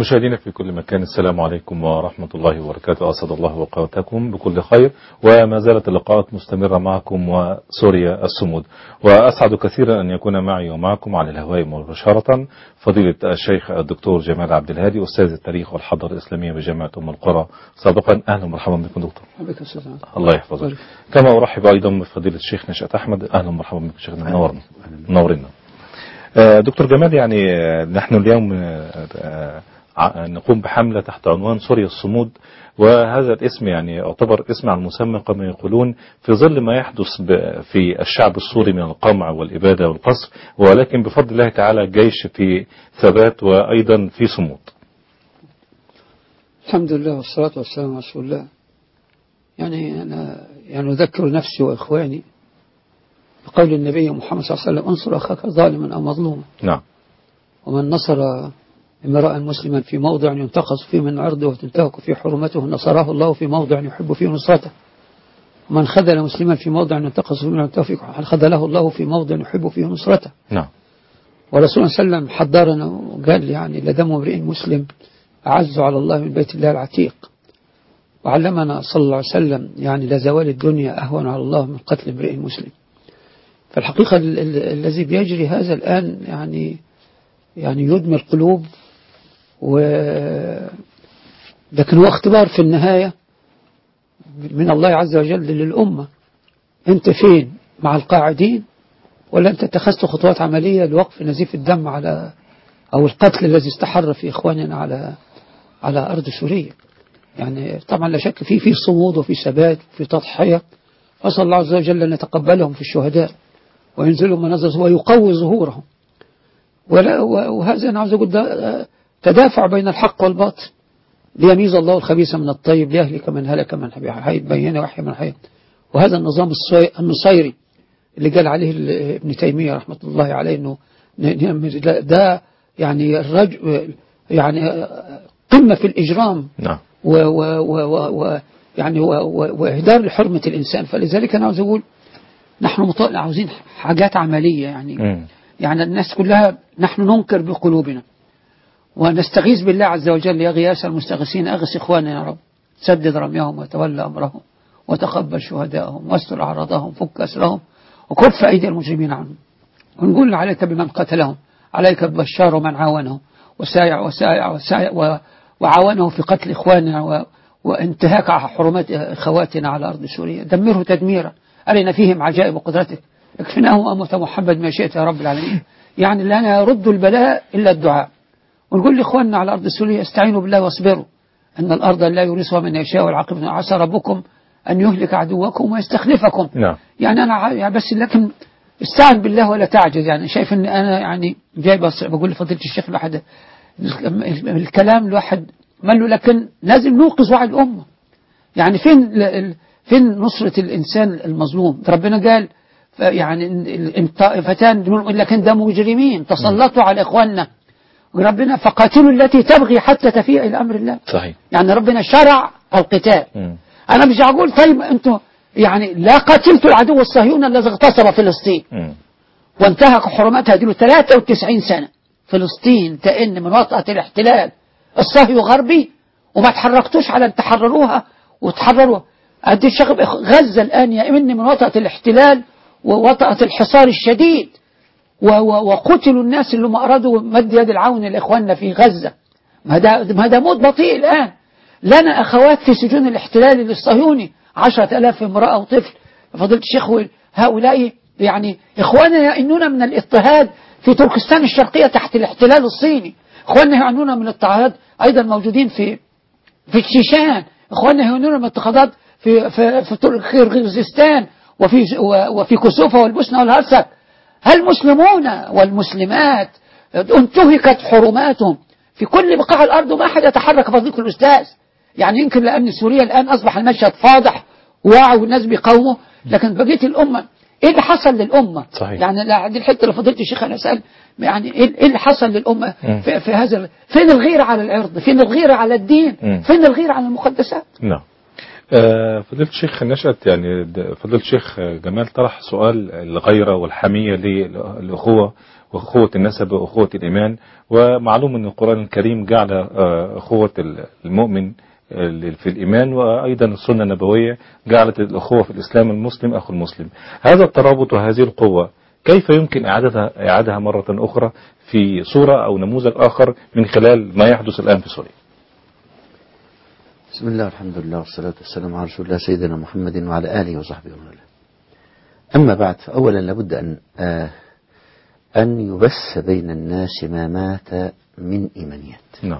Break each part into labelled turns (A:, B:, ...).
A: مشاهدينا في كل مكان، السلام عليكم ورحمة الله وبركاته. أسعد الله أوقاتكم بكل خير، وما زالت اللقاءات مستمرة معكم وسوريا الصمود. وأسعد كثيرا أن يكون معي ومعكم على الهواء مباشرة فضيلة الشيخ الدكتور جمال عبد الهادي، أستاذ التاريخ والحضارة الإسلامية بجامعة أم القرى سابقا. أهلا ومرحبا بكم دكتور. الله يحفظك. كما أرحب أيضا بفضيلة الشيخ نشأت أحمد. أهلا ومرحبا بكم شيخنا، منورنا. دكتور جمال، يعني نحن اليوم نقوم بحملة تحت عنوان سوريا الصمود، وهذا الاسم يعني يعتبر اسم على المسمى كما يقولون في ظل ما يحدث في الشعب السوري من القمع والإبادة والقصف، ولكن بفضل الله تعالى الجيش في ثبات وأيضا في صمود.
B: الحمد لله والصلاة والسلام على رسول الله. يعني أنا أذكر نفسي وإخواني بقول النبي محمد صلى الله عليه وسلم: انصر أخاك ظالما أو مظلوما.
A: نعم.
B: ومن نصر امرأ مسلما في موضع ينتقص فيه من عرضه وتنتهك فيه حرمته نصره الله في موضع يحب فيه نصرته. ومن خذل مسلما في موضع ينتقص فيه من عرضه خذله الله في موضع يحب فيه نصرته.
A: نعم.
B: ورسول الله صلى الله عليه وسلم حذرنا وقال يعني لدم امرئ مسلم أعز على الله من بيت الله العتيق. وعلمنا صلى الله عليه وسلم يعني لزوال الدنيا أهون على الله من قتل امرئ مسلم. فالحقيقة الذي بيجري هذا الآن يعني يدمي القلوب، لكن هو اختبار في النهاية من الله عز وجل للأمة. أنت فين مع القاعدين، ولا أنت اتخذت خطوات عملية لوقف نزيف الدم أو القتل الذي استحر في إخواننا على أرض سوريا؟ يعني طبعا لا شك في صمود وفي ثبات وفي تضحية، أسأل الله عز وجل أن يتقبلهم في الشهداء وينزلهم منازل ويقوي ظهورهم. وهذا أنا عاوز أقول تدافع بين الحق والباطل ليميز الله الخبيث من الطيب ليهلك من هلك من حي بينه ويحيى من حي. وهذا النظام النصيري اللي قال عليه ابن تيمية رحمة الله عليه إنه ده يعني الرجل يعني قمة في الإجرام.
A: نعم.
B: يعني وإهدار لحرمة الإنسان. فلذلك أنا عاوز أقول نحن عاوزين حاجات عملية يعني الناس كلها نحن ننكر بقلوبنا ونستغيث بالله عز وجل: يا غياث المستغيثين أغث إخواننا يا رب، سدد رميهم وتولى أمرهم وتقبل شهداءهم واستر أعراضهم فك أسرهم وكف أيدي المجرمين عنهم. ونقول عليك بمن قتلهم، عليك ببشار ومن عاونه وسايع وعاونه في قتل إخواننا وانتهاك حرمات أخواتنا على أرض سوريا. دمره تدميرا، أرنا فيهم عجائب قدرتك، اكفناهم أموت محمد ما شئت يا رب العالمين. يعني لا يرد البلاء إلا الدعاء. ونقول لإخواننا على أرض سوريا: استعينوا بالله واصبروا، أن الأرض لا يورثها من يشاء والعاقبة عسى ربكم أن يهلك عدوكم ويستخلفكم.
A: نعم.
B: يعني أنا بس لكن استعن بالله ولا تعجز. يعني شايف أن أنا يعني جاي بقول لفضيلة الشيخ الواحد الكلام الواحد ماله، لكن لازم نوقظ وعي الأمة. يعني فين نصرة الإنسان المظلوم؟ ربنا قال يعني طائفتان لكن ده مجرمين تسلطوا على إخواننا، وربنا فقاتلوا التي تبغي حتى تفيء إلى أمر الله.
A: صحيح.
B: يعني ربنا شرع القتال. أنا مش هقول طيب أنتوا يعني لا قاتلتوا العدو الصهيوني الذي اغتصب فلسطين وانتهك حرمتها دي 93 سنة. فلسطين تئن من وطأة الاحتلال الصهيوني غربي وما تحركتوش على أن تحرروها وتحرروها. أدي شغب غزة الآن يئن من وطأة الاحتلال ووطأة الحصار الشديد، وقتلوا الناس اللي ما أرادوا مد يد العون لإخواننا في غزة. ما ده موت بطيء الآن. لنا أخوات في سجون الاحتلال الصهيوني 10,000 امرأة وطفل. فضلت الشيخ هؤلاء يعني إخواننا يئنون من الاضطهاد في تركستان الشرقية تحت الاحتلال الصيني. إخواننا يئنون من الاضطهاد أيضا موجودين في الشيشان. إخواننا يئنون من الاضطهادات في كيرغيزستان وفي كوسوفا والبوسنة والهرسك. المسلمون والمسلمات انتهكت حرماتهم في كل بقاع الأرض وما أحد يتحرك. فضيلة الأستاذ يعني يمكن لأن سوريا الآن أصبح المشهد فاضح وواعي والناس بيقاوموا، لكن بقية الأمة إيه اللي حصل للأمة؟
A: صحيح.
B: يعني دي الحتة اللي فضيلة الشيخ أنا أسأل يعني إيه اللي حصل للأمة في هذا؟ فين الغيرة على العرض؟ فين الغيرة على الدين؟ فين الغيرة على المقدسات؟
A: نعم. فضيلة الشيخ نشأت، يعني فضيلة الشيخ جمال طرح سؤال الغيرة والحمية للأخوة وأخوة النسب وأخوة الإيمان. ومعلوم أن القرآن الكريم جعل أخوة المؤمن في الإيمان، وأيضا السنة النبوية جعلت الأخوة في الإسلام المسلم أخو المسلم. هذا الترابط وهذه القوة كيف يمكن إعادها مرة أخرى في صورة أو نموذج آخر من خلال ما يحدث الآن في سوريا؟
C: بسم الله والحمد لله والصلاة والسلام على رسول الله سيدنا محمد وعلى آله وصحبه ومن والاه. أما بعد، فأولا لابد أن يبث بين الناس ما مات من إيمانيات.
A: نعم.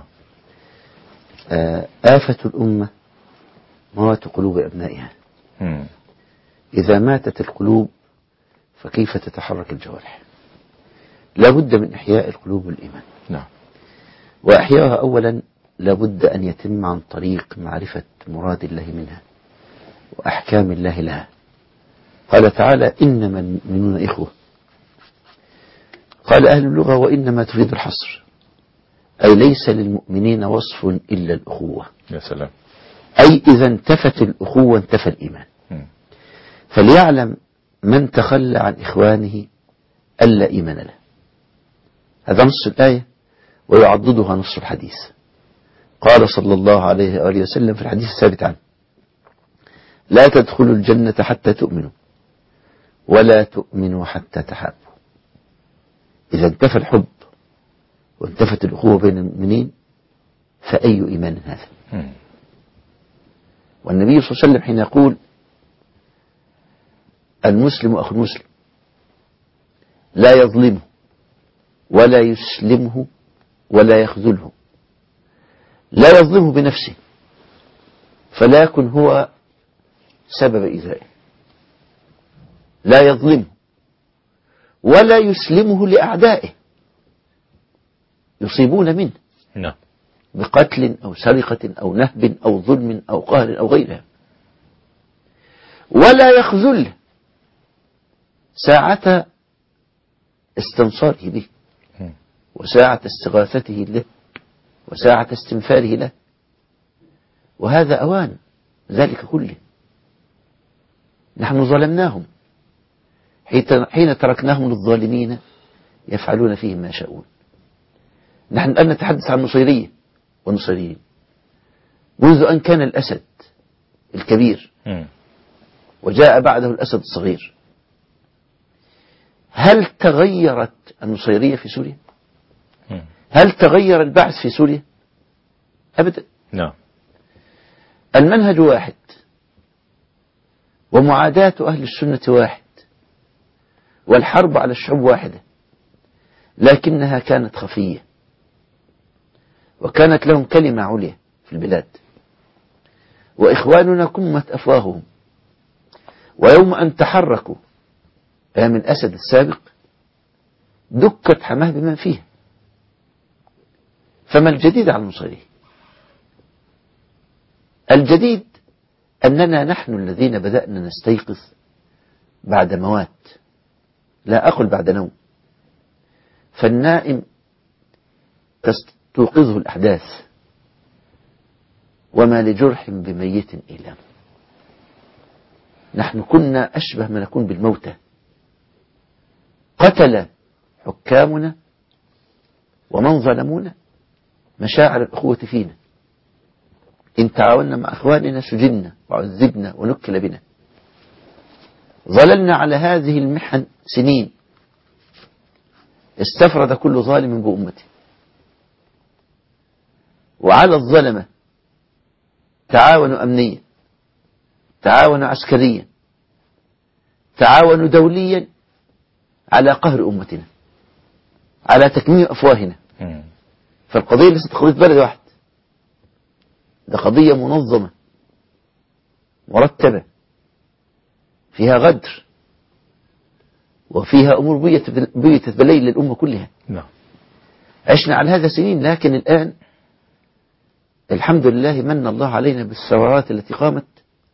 C: آفة الأمة موات قلوب أبنائها. إذا ماتت القلوب فكيف تتحرك الجوارح؟ لابد من إحياء القلوب والإيمان.
A: نعم.
C: وإحياءها أولا لابد أن يتم عن طريق معرفة مراد الله منها وأحكام الله لها. قال تعالى: إنما المؤمنون إخوة. قال أهل اللغة: وإنما تفيد الحصر، أي ليس للمؤمنين وصف إلا الأخوة.
A: يا سلام.
C: أي إذا انتفت الأخوة انتفى الإيمان. فليعلم من تخلى عن إخوانه ألا إيمان له. هذا نص الآية، ويعضدها نص الحديث. قال صلى الله عليه وآله وسلم في الحديث الثابت عنه: لا تدخلوا الجنة حتى تؤمنوا ولا تؤمنوا حتى تحابوا. إذا انتفى الحب وانتفت الأخوة بين المؤمنين فأي إيمان هذا؟ والنبي صلى الله عليه وسلم حين يقول: المسلم أخو المسلم لا يظلمه ولا يسلمه ولا يخذله، لا يظلمه بنفسه فلا يكن هو سبب إيذائه، لا يظلمه ولا يسلمه لأعدائه يصيبون منه
A: نعم
C: بقتل أو سرقة أو نهب أو ظلم أو قهر أو غيرها، ولا يخذله ساعة استنصاره به وساعة استغاثته له وساعة استنفاره له. وهذا أوان ذلك كله. نحن ظلمناهم حين تركناهم للظالمين يفعلون فيهم ما يشاءون. نحن الآن نتحدث عن النصيرية والنصيريين منذ أن كان الأسد الكبير وجاء بعده الأسد الصغير. هل تغيرت النصيرية في سوريا؟ هل تغير البعث في سوريا؟ أبدا.
A: نعم.
C: المنهج واحد ومعاداة أهل السنة واحد والحرب على الشعوب واحدة، لكنها كانت خفية وكانت لهم كلمة عليا في البلاد. وإخواننا كمت أفواههم، ويوم أن تحركوا من أسد السابق دكت حماه بمن فيه. فما الجديد على النصيرية؟ الجديد أننا نحن الذين بدأنا نستيقظ بعد موات، لا أقل بعد نوم. فالنائم تستوقظه الأحداث، وما لجرح بميت إيلام. نحن كنا أشبه ما نكون بالموتى. قتل حكامنا ومن ظلمونا مشاعر الأخوة فينا. إن تعاوننا مع أخواننا سجنا وعذبنا ونكل بنا. ظللنا على هذه المحن سنين، استفرد كل ظالم بأمته. وعلى الظلمة تعاونوا أمنيا، تعاونوا عسكريا، تعاونوا دوليا على قهر أمتنا، على تكميم أفواهنا. فالقضية ليست قضية بلد واحد، ده قضية منظمة مرتبة فيها غدر وفيها أمور بيتت بالليل للأمة كلها.
A: نعم.
C: عشنا على هذا سنين، لكن الآن الحمد لله من الله علينا بالثورات التي قامت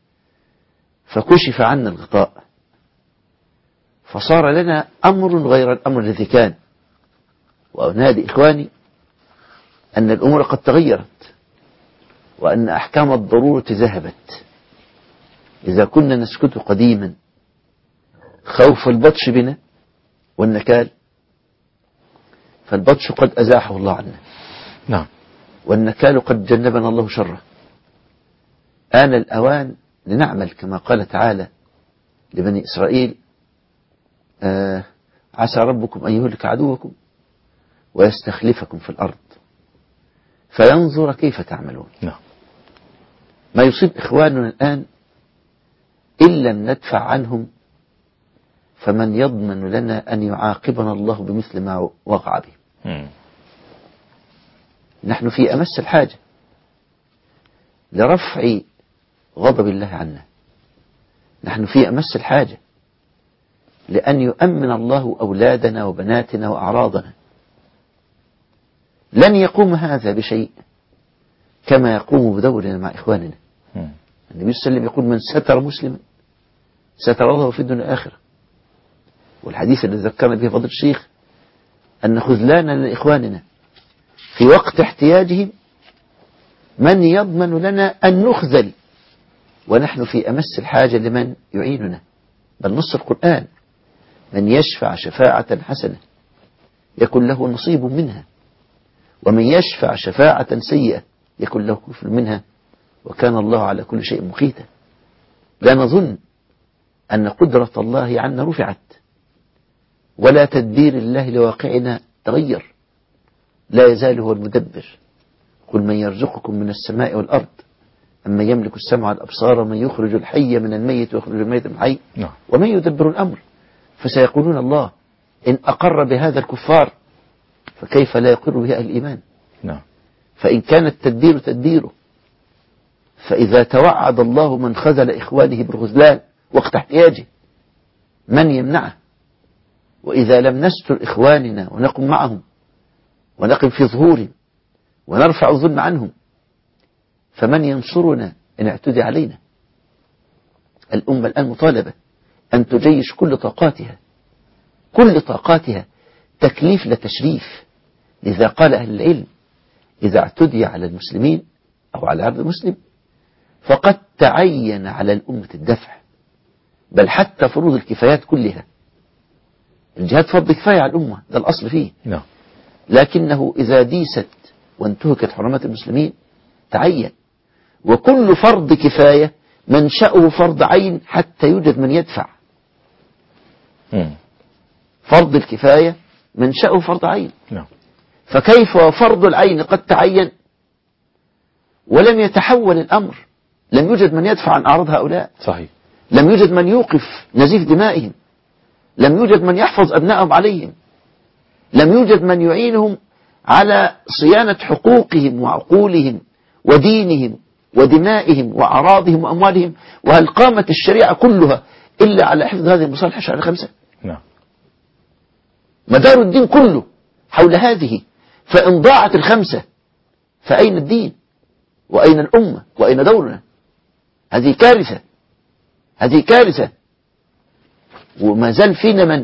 C: فكشف عنا الغطاء، فصار لنا أمر غير الأمر الذي كان. وأنادي إخواني أن الأمور قد تغيرت، وأن أحكام الضرورة ذهبت، إذا كنا نسكت قديما خوف البطش بنا والنكال، فالبطش قد أزاحه الله عنا.
A: نعم.
C: والنكال قد جنبنا الله شره. آن الأوان لنعمل كما قال تعالى لبني إسرائيل: عسى ربكم أن يهلك عدوكم ويستخلفكم في الأرض فينظر كيف تعملون.
A: نعم.
C: ما يصيب إخواننا الآن إن لم ندفع عنهم فمن يضمن لنا أن يعاقبنا الله بمثل ما وقع به. نحن في أمس الحاجة لرفع غضب الله عنا. نحن في أمس الحاجة لأن يؤمن الله أولادنا وبناتنا وأعراضنا. لن يقوم هذا بشيء كما يقوم بدورنا مع إخواننا. النبي صلى الله عليه وسلم يقول: من ستر مسلما ستر الله في الدنيا والآخرة. والحديث الذي ذكرنا به فضل الشيخ أن خذلانا لإخواننا في وقت احتياجهم من يضمن لنا أن نخذل ونحن في أمس الحاجة لمن يعيننا. بل نص القرآن: من يشفع شفاعة حسنة يكن له نصيب منها ومن يشفع شفاعة سيئة يكن له كفل منها وكان الله على كل شيء مقيتا. لا نظن أن قدرة الله عنا رفعت ولا تدبير الله لواقعنا تغير. لا يزال هو المدبر. قل من يرزقكم من السماء والأرض أما يملك السمع والأبصار ومن يخرج الحي من الميت ويخرج الميت من الحي ومن يدبر الأمر. فسيقولون الله. إن أقر بهذا الكفار فكيف لا يقر به أهل الإيمان؟ فإن كان التدبير تدبيره، فإذا توعد الله من خذل إخوانه بالخذلان وقت احتياجه من يمنعه؟ وإذا لم نستر إخواننا ونقم معهم ونقم في ظهورهم ونرفع الظلم عنهم فمن ينصرنا إن اعتدي علينا؟ الأمة الآن مطالبة أن تجيش كل طاقاتها تكليف لتشريف. لذا قال أهل العلم: إذا اعتدي على المسلمين أو على عرض المسلم فقد تعين على الأمة الدفع، بل حتى فروض الكفايات كلها. الجهاد فرض كفاية على الأمة، ده الأصل فيه. لكنه إذا ديست وانتهكت حرمات المسلمين تعين. وكل فرض كفاية منشأه فرض عين حتى يوجد من يدفع. فرض الكفاية منشأه فرض عين. فكيف وفرض العين قد تعين ولم يتحول الأمر؟ لم يوجد من يدفع عن أعراض هؤلاء.
A: صحيح. لم
C: يوجد من يوقف نزيف دمائهم. لم يوجد من يحفظ أبنائهم عليهم. لم يوجد من يعينهم على صيانة حقوقهم وعقولهم ودينهم ودمائهم وأعراضهم وأموالهم. وهل قامت الشريعة كلها إلا على حفظ هذه المصالح الشرعية الخمسة؟ مدار الدين كله حول هذه. فإن ضاعت الخمسة فأين الدين وأين الأمة وأين دورنا؟ هذه كارثة. وما زال فينا من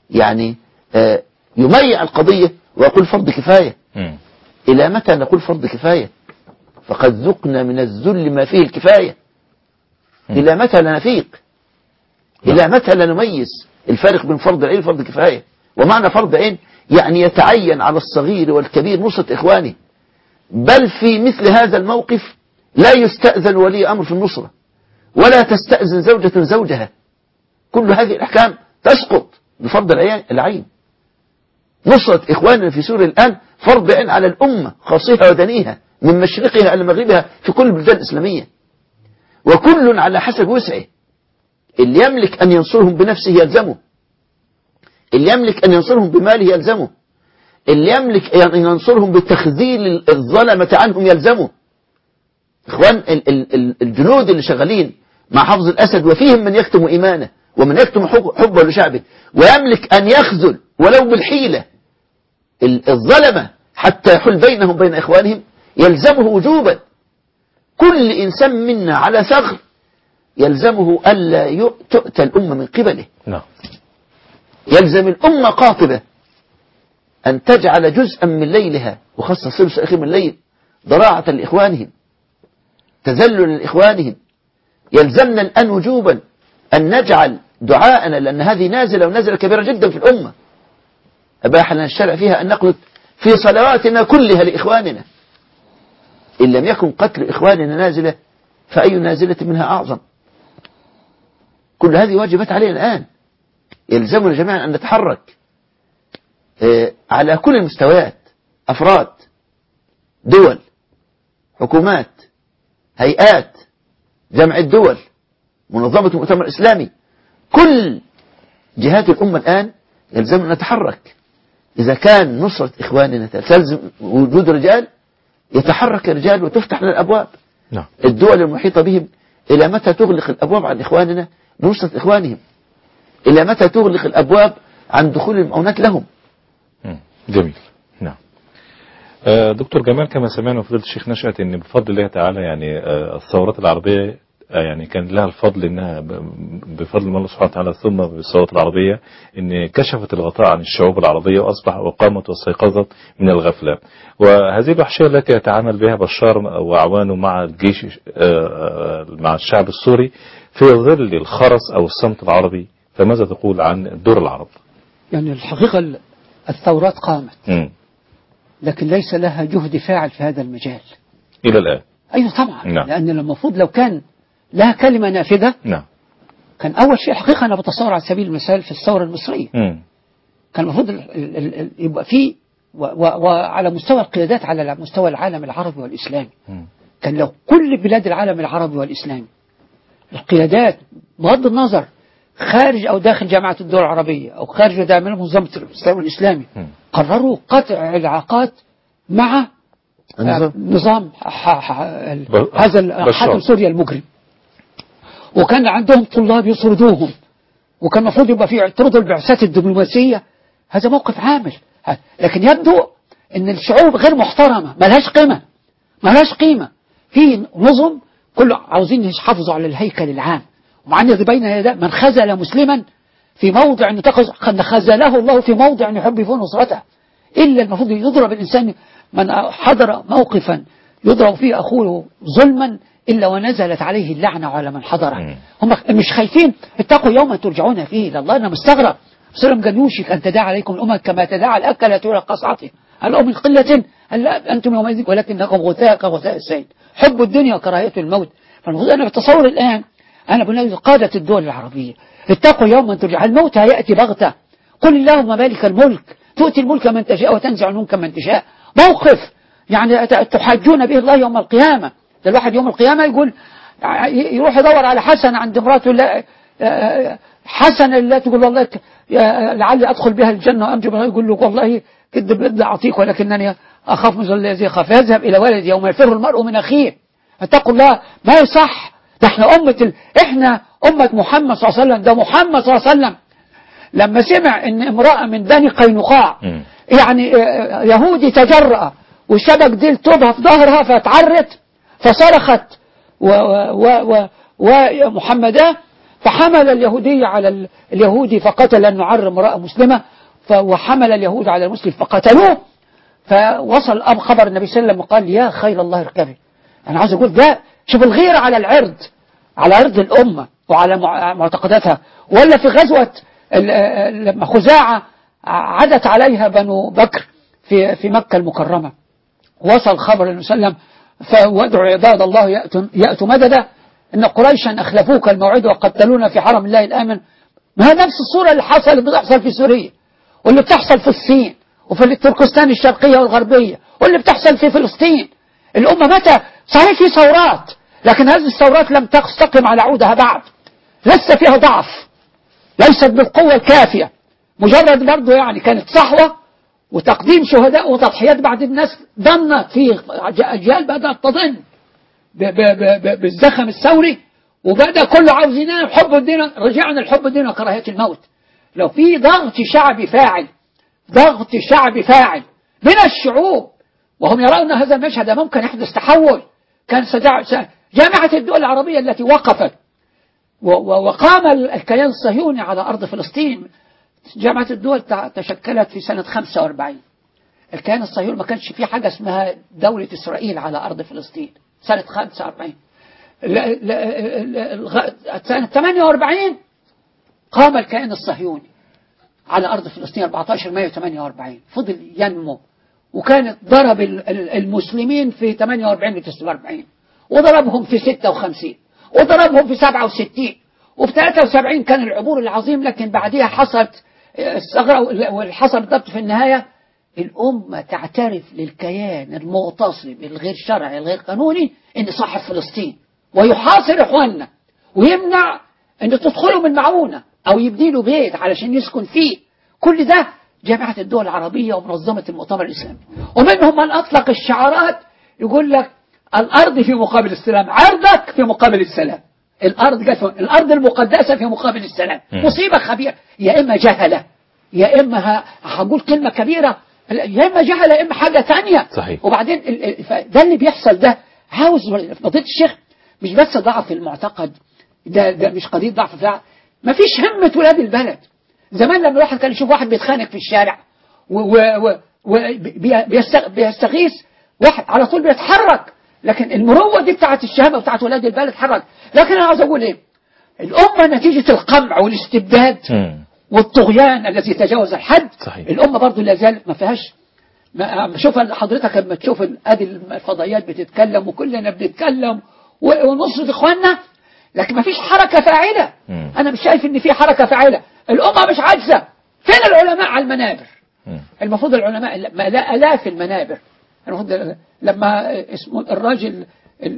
C: يميع القضية ويقول فرض كفاية. إلى متى نقول فرض كفاية؟ فقد ذقنا من الذل ما فيه الكفاية. إلى متى لا نفيق؟ إلى متى لا نميز الفارق بين فرض العين وفرض كفاية؟ ومعنى فرض عين يعني يتعين على الصغير والكبير نصرة إخوانه. بل في مثل هذا الموقف لا يستأذن ولي أمر في النصرة ولا تستأذن زوجة زوجها. كل هذه الأحكام تسقط بفرض العين. نصرة إخواننا في سوريا الآن فرض عين على الأمة خاصها ودنيها من مشرقها إلى مغربها في كل البلدان الإسلامية. وكل على حسب وسعه. اللي يملك أن ينصرهم بنفسه يلزمه. اللي يملك أن ينصرهم بماله يلزمه. اللي يملك أن ينصرهم بتخذيل الظلمة عنهم يلزمه. إخوان الجنود اللي شغالين مع حفظ الأسد وفيهم من يكتم إيمانه ومن يكتم حبه لشعبه ويملك أن يخذل ولو بالحيلة الظلمة حتى يحل بينهم بين إخوانهم يلزمه وجوبا. كل إنسان منا على ثغر يلزمه ألا تؤتى الأمة من قبله. يلزم الأمة قاطبة أن تجعل جزءا من ليلها وخاصة الثلث الأخير من الليل ضراعة لإخوانهم، تذلل لإخوانهم، يلزمنا الآن وجوبا أن نجعل دعاءنا، لأن هذه نازلة ونازلة كبيرة جدا في الأمة، أباح لنا الشرع فيها أن نقلت في صلواتنا كلها لإخواننا. إن لم يكن قتل إخواننا نازلة فأي نازلة منها أعظم؟ كل هذه واجبات علينا الآن، يلزمنا جميعا أن نتحرك على كل المستويات، أفراد، دول، حكومات، هيئات، جمع الدول، منظمة المؤتمر الإسلامي، كل جهات الأمة الآن يلزمنا أن نتحرك. إذا كان نصرة إخواننا تلزم وجود رجال، يتحرك الرجال وتفتح لنا الأبواب.
A: نعم.
C: الدول المحيطة بهم إلى متى تغلق الأبواب عن إخواننا لنصرة إخوانهم؟ إلى متى تغلق الأبواب عن دخول المؤونات لهم؟
A: جميل. نعم. دكتور جمال، كما سمعنا فضيلة الشيخ نشأت أن بفضل الله تعالى يعني الثورات العربية يعني كان لها الفضل أنها بفضل الله سبحانه وتعالى ثم بالثورات العربية أن كشفت الغطاء عن الشعوب العربية وأصبح وقامت واستيقظت من الغفلة. وهذه الوحشية التي يتعامل بها بشار وأعوانه مع الجيش مع الشعب السوري في ظل الخرس أو الصمت العربي، فماذا تقول عن دور العرب؟
B: يعني الحقيقة الثورات قامت لكن ليس لها جهد فاعل في هذا المجال
A: إلى الآن.
B: أيوة طبعا.
A: نعم.
B: لأن المفروض لو كان لها كلمة نافذة.
A: نعم.
B: كان أول شيء حقيقة أنا بتصور على سبيل المثال في الثورة المصرية كان المفروض يبقى فيه وعلى مستوى القيادات على مستوى العالم العربي والإسلامي كان لو كل بلاد العالم العربي والإسلامي القيادات بغض النظر خارج أو داخل جامعة الدول العربية أو خارج دائما منظمة الإسلام الإسلامي قرروا قطع العلاقات مع نظام هذا حاكم سوريا المجرم، وكان عندهم طلاب يطردوهم، وكان المفروض يبقى في اعتراض البعثات الدبلوماسية. هذا موقف عامل، لكن يبدو ان الشعوب غير محترمة، ملهاش قيمة في نظم كله عاوزين يحافظوا على الهيكل العام. ومع ان بين يديه من خذل مسلما في موضع ان خذله الله في موضع يحب فيه نصرته، الا المفروض يضرب الانسان من حضر موقفا يضرب فيه اخوه ظلما إلا ونزلت عليه اللعنة على من حضره. هم مش خايفين، اتقوا يوما ترجعون فيه إلى الله. أنا مستغرب سلم قال يوشك أن تداعى عليكم الأمم كما تداعى الأكلة إلى قصعته، هل من قلة هل أنتم يومئذ ولكنكم غثاء كغثاء السيل، حب الدنيا وكراهية الموت. فالمفروض أنا بتصور الآن أنا بنادي قادة الدول العربية اتقوا يوما ترجع، الموت هيأتي بغتة، قل اللهم مالك الملك تؤتي الملك من تشاء وتنزع الملك من تشاء. موقف يعني تحاجون به الله يوم القيامة. ده الواحد يوم القيامة يقول يروح يدور على حسن عند امراته، حسن لا تقول والله لعلي أدخل بها الجنة وأنجو بها، يقول له والله كذب أعطيك ولكنني أخاف من الذي يخاف، يذهب إلى ولد يوم يفر المرء من أخيه. اتقوا الله، ما يصح. ده احنا احنا أمة محمد صلى الله عليه وسلم. ده محمد صلى الله عليه وسلم لما سمع ان امرأة من بني قينقاع يعني يهودي تجرأ وشبك ديل توبها في ظهرها فتعرت فصرخت ومحمدا، فحمل اليهودي على اليهودي فقتل أن يعر امرأة مسلمة، وحمل اليهود على المسلم فقتلوه. فوصل خبر النبي صلى الله عليه وسلم وقال يا خير الله اركبي. أنا عاوز أقول ده شوف الغيرة على العرض، على عرض الأمة وعلى معتقداتها. ولا في غزوة لما خزاعة عدت عليها بنو بكر في مكة المكرمة، وصل خبر النبي صلى الله عليه وسلم فوادعوا عباد الله يأتوا مددا إن قريشا أخلفوك الموعد وقتلونا في حرم الله الآمن. ما هي نفس الصورة اللي بتحصل في سوريا، واللي بتحصل في الصين وفي تركستان الشرقية والغربية، واللي بتحصل في فلسطين. الأمة متى صحيح في ثورات، لكن هذه الثورات لم تستقم على عودها بعد، لسه فيها ضعف، ليست بالقوة الكافية، مجرد برضو يعني كانت صحوة وتقديم شهداء وتضحيات بعد الناس ضنت في أجيال بدأت تضن بالزخم الثوري، وبدأ كله عاوز ينام حب الدين، رجعنا الحب الدين وكراهية الموت. لو في ضغط شعبي فاعل من الشعوب وهم يرون هذا المشهد ممكن يحدث تحول، كان جامعة الدول العربية التي وقفت وقام الكيان الصهيوني على أرض فلسطين. جامعة الدول تشكلت في سنة 45. الكيان الصهيوني ما كانش فيه حاجة اسمها دولة إسرائيل على أرض فلسطين سنة 45. سنة 48 قام الكيان الصهيوني على أرض فلسطين 14 مايو 48. فضل ينمو، وكانت ضرب المسلمين في 48 و 49، وضربهم في 56، وضربهم في 67، وفي 73 كان العبور العظيم. لكن بعدها حصلت الثغرة، وحصل بالضبط في النهاية الأمة تعترف للكيان المغتصب الغير شرعي الغير قانوني إن صاحب فلسطين، ويحاصر إخواننا ويمنع إن تدخلوا من معونة أو يبني له بيت علشان يسكن فيه. كل ده جامعة الدول العربية ومنظمة المؤتمر الإسلامي. ومنهم من أطلق الشعارات يقول لك الأرض في مقابل السلام، عرضك في مقابل السلام. الأرض المقدسة في مقابل السلام. مصيبة خبيرة. يا إما جهلة، يا إما هقول كلمة كبيرة، يا إما جهلة، يا إما حاجة تانية.
A: صحيح.
B: وبعدين ده اللي بيحصل ده عاوز فضيلة الشيخ مش بس ضعف المعتقد، ده مش قضية ضعف فعل. ما فيش همة ولاد البلد. زمان لما الواحد كان يشوف واحد بيتخانق في الشارع وبيستغيث واحد على طول بيتحرك. لكن المروة دي بتاعت الشهامة بتاعت ولاد البلد حرك. لكن أنا عاوز أقول إيه، الأمة نتيجة القمع والاستبداد والطغيان الذي تجاوز الحد.
A: صحيح.
B: الأمة برضو لا زالت ما فيهاش. شوف حضرتك لما تشوف هذه الفضائيات بتتكلم وكلنا بنتكلم ونصرة إخواننا، لكن ما فيش حركة فاعلة. أنا مش شايف إن في حركة فاعلة. الأمة مش عاجزة. فين العلماء على المنابر؟ المفروض العلماء آلاف المنابر. لما اسمه الراجل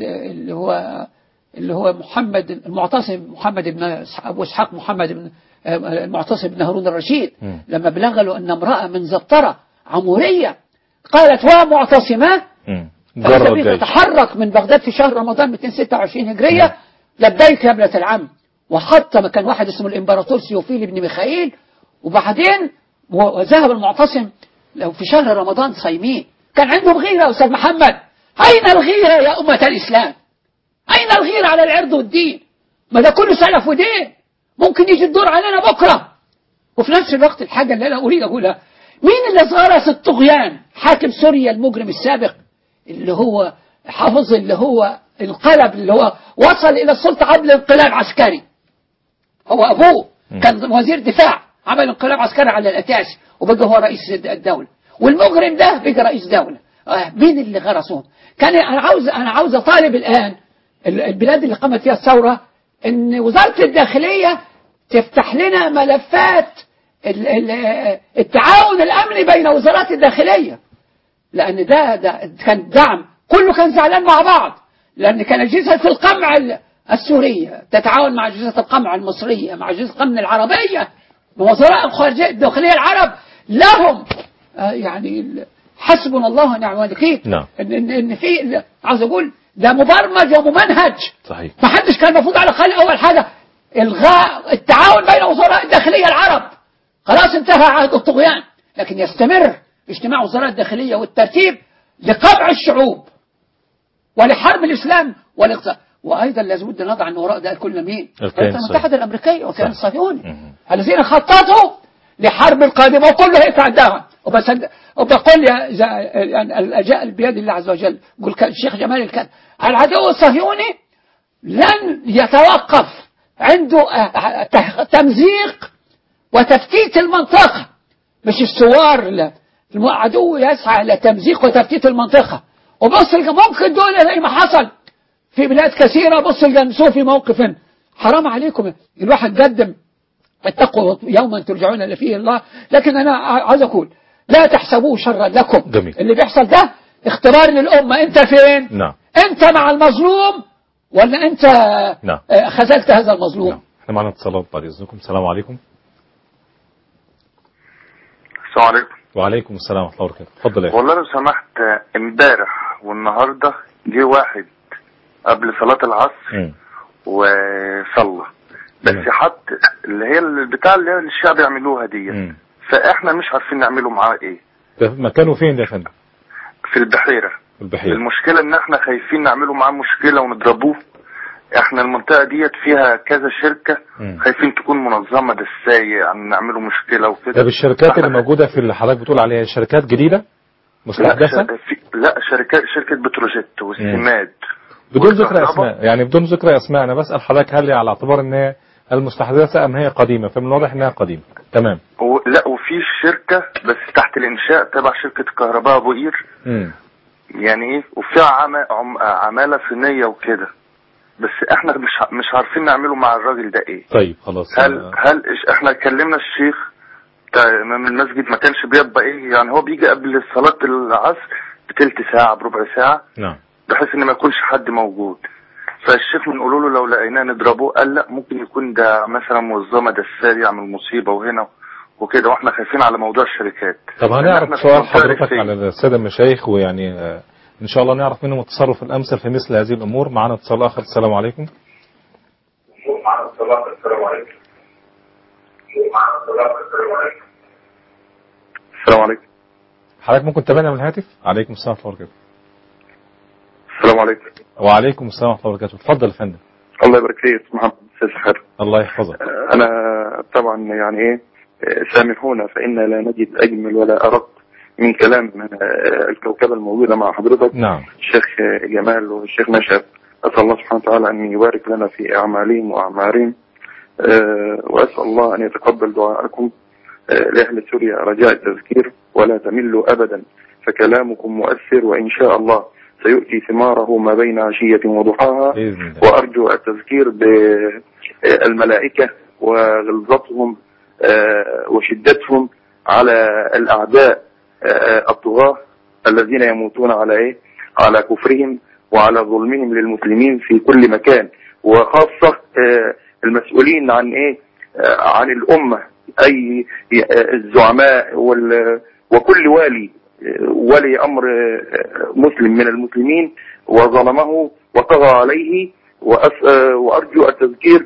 B: اللي هو محمد المعتصم، محمد بن أبو إسحاق محمد بن المعتصم بن هارون الرشيد، لما بلغ له أن امرأة من زبطرة عمورية قالت ومعتصمة تتحرك من بغداد في شهر رمضان 226 هجرية، لبيك يا ابنة العم. وحط كان واحد اسمه الإمبراطور سيوفيل بن ميخائيل. وبعدين وذهب المعتصم لو في شهر رمضان صايمين. كان عندهم غيرة يا أستاذ محمد. أين الغيرة يا أمة الإسلام؟ أين الغيرة على العرض والدين؟ ما ده كله سلف ودين. ممكن يجي الدور علينا بكرة. وفي نفس الوقت الحاجة اللي أنا أريد أقولها، مين اللي غرس الطغيان؟ حاكم سوريا المجرم السابق اللي هو حافظ، اللي هو انقلب، اللي هو وصل إلى السلطة قبل انقلاب عسكري. هو أبوه كان وزير دفاع، عمل انقلاب عسكري على الأتاسي وبقى هو رئيس الدولة، والمجرم ده بقى رئيس دولة. مين اللي غرسهم؟ أنا عاوز أطالب الآن البلاد اللي قامت فيها الثورة إن وزارة الداخلية تفتح لنا ملفات التعاون الأمني بين وزارات الداخلية، لأن ده كان دعم، كله كان زعلان مع بعض، لأن كان أجهزة القمع السورية تتعاون مع أجهزة القمع المصرية، مع أجهزة القمع العربية، وزراء الخارجية الداخلية العرب لهم يعني حسبنا الله ونعم الوكيل. إن في عاوز أقول ده مبرمج وممنهج.
A: صحيح.
B: ما حدش كان المفروض على خلق أول حاجة إلغاء التعاون بين وزراء الداخلية العرب. خلاص انتهى عهد الطغيان، لكن يستمر اجتماع وزراء الداخلية والترتيب لقمع الشعوب ولحرب الإسلام والاقتصاد. وأيضا لازم نضع أن وراء ده كل مين؟ الولايات المتحدة الأمريكية والكيان الصهيوني الذين خططوا لحرب القادمة، وكله يتعداها. وبقول الأجاء بيد الله عز وجل. يقول الشيخ جمال الكلب العدو الصهيوني لن يتوقف عنده تمزيق وتفتيت المنطقة، مش الثوار. العدو يسعى لتمزيق وتفتيت المنطقة. وبص ممكن دول زي ما حصل في بلاد كثيرة. بص الجنسو في موقف حرام عليكم. الواحد قدم اتقوا يوما ترجعون إلى فيه الله. لكن أنا عايز أقول لا تحسبوه شرا لكم.
A: جميل.
B: اللي بيحصل ده اختبار للأمة. أنت فين؟
A: نعم.
B: أنت مع المظلوم ولا أنت
A: نعم.
B: خذلت هذا المظلوم؟
A: نعم. احنا معنا اتصالات بعد إذنكم. السلام عليكم.
D: السلام عليكم.
A: وعليكم السلام ورحمة الله وبركاته. اتفضل يا
D: والله لو سمحت، امبارح والنهارده جه واحد قبل صلاة العصر وصلى، بس حط اللي هي البتاع اللي الشعب يعملوها دي، فاحنا مش عارفين نعمله معاه ايه.
A: ده مكانه فين ده يا فندم؟
D: في البحيرة. المشكلة ان احنا خايفين نعمله معاه مشكلة ونضربوه. احنا المنطقة ديت فيها كذا شركة، خايفين تكون منظمة دساية يعني نعمله مشكلة وكده.
A: طب الشركات اللي موجودة في اللي حضرتك بتقول عليها شركات جديدة مستحدثة؟
D: لا شركة بتروجيت والسماد
A: بدون ذكر اسماء، يعني بدون ذكر اسماء، انا بسال حضرتك هل على اعتبار ان هي المستحدثه ام هي قديمه؟ فمن الواضح انها قديمه. تمام.
D: لا، وفي شركه بس تحت الانشاء تبع شركه كهرباء ابو قير. يعني ايه، وفيها عماله صينيه وكده، بس احنا مش عارفين نعمله مع الراجل ده ايه.
A: طيب خلاص.
D: هل احنا كلمنا الشيخ امام المسجد، ما كانش بيبقى ايه، يعني هو بيجي قبل صلاه العصر بتلت ساعه بربع ساعه.
A: نعم.
D: بحيث ان ما يكونش حد موجود. فالشيخ بنقول له لو لقيناه نضربه، قال لا، ممكن يكون ده مثلا منظمه دسال يعمل مصيبه وهنا وكده، واحنا خايفين على موضوع الشركات.
A: طب هنعرف سؤال حضرتك على الساده المشايخ، ويعني ان شاء الله نعرف منهم التصرف الامثل في مثل هذه الامور. معنا اتصال اخر. السلام عليكم.
D: السلام عليكم.
A: حضرتك ممكن تتابعنا من الهاتف؟ عليكم السلام ورحمه الله وبركاته.
D: السلام عليكم.
A: وعليكم السلام ورحمه الله وبركاته. اتفضل يا فندم.
D: الله يبارك فيك محمد استاذ خير.
A: الله يحفظك.
D: انا طبعا يعني ايه، سامحونا فإنا لا نجد اجمل ولا ارق من كلام الكوكبه الموجوده مع حضرتك.
A: نعم.
D: الشيخ جمال والشيخ نشأت، اسال الله سبحانه وتعالى ان يبارك لنا في اعمالهم واعمارهم، واسال الله ان يتقبل دعاءكم لاهل سوريا رجاء التذكير ولا تملوا ابدا، فكلامكم مؤثر وان شاء الله سيؤتي ثماره ما بين عشية وضحاها. وأرجو التذكير بالملائكة وغلظتهم وشدتهم على الأعداء الطغاة الذين يموتون على كفرهم وعلى ظلمهم للمسلمين في كل مكان، وخاصة المسؤولين عن الأمة، أي الزعماء وكل ولي أمر مسلم من المسلمين وظلمه وطغى عليه. وأرجو التذكير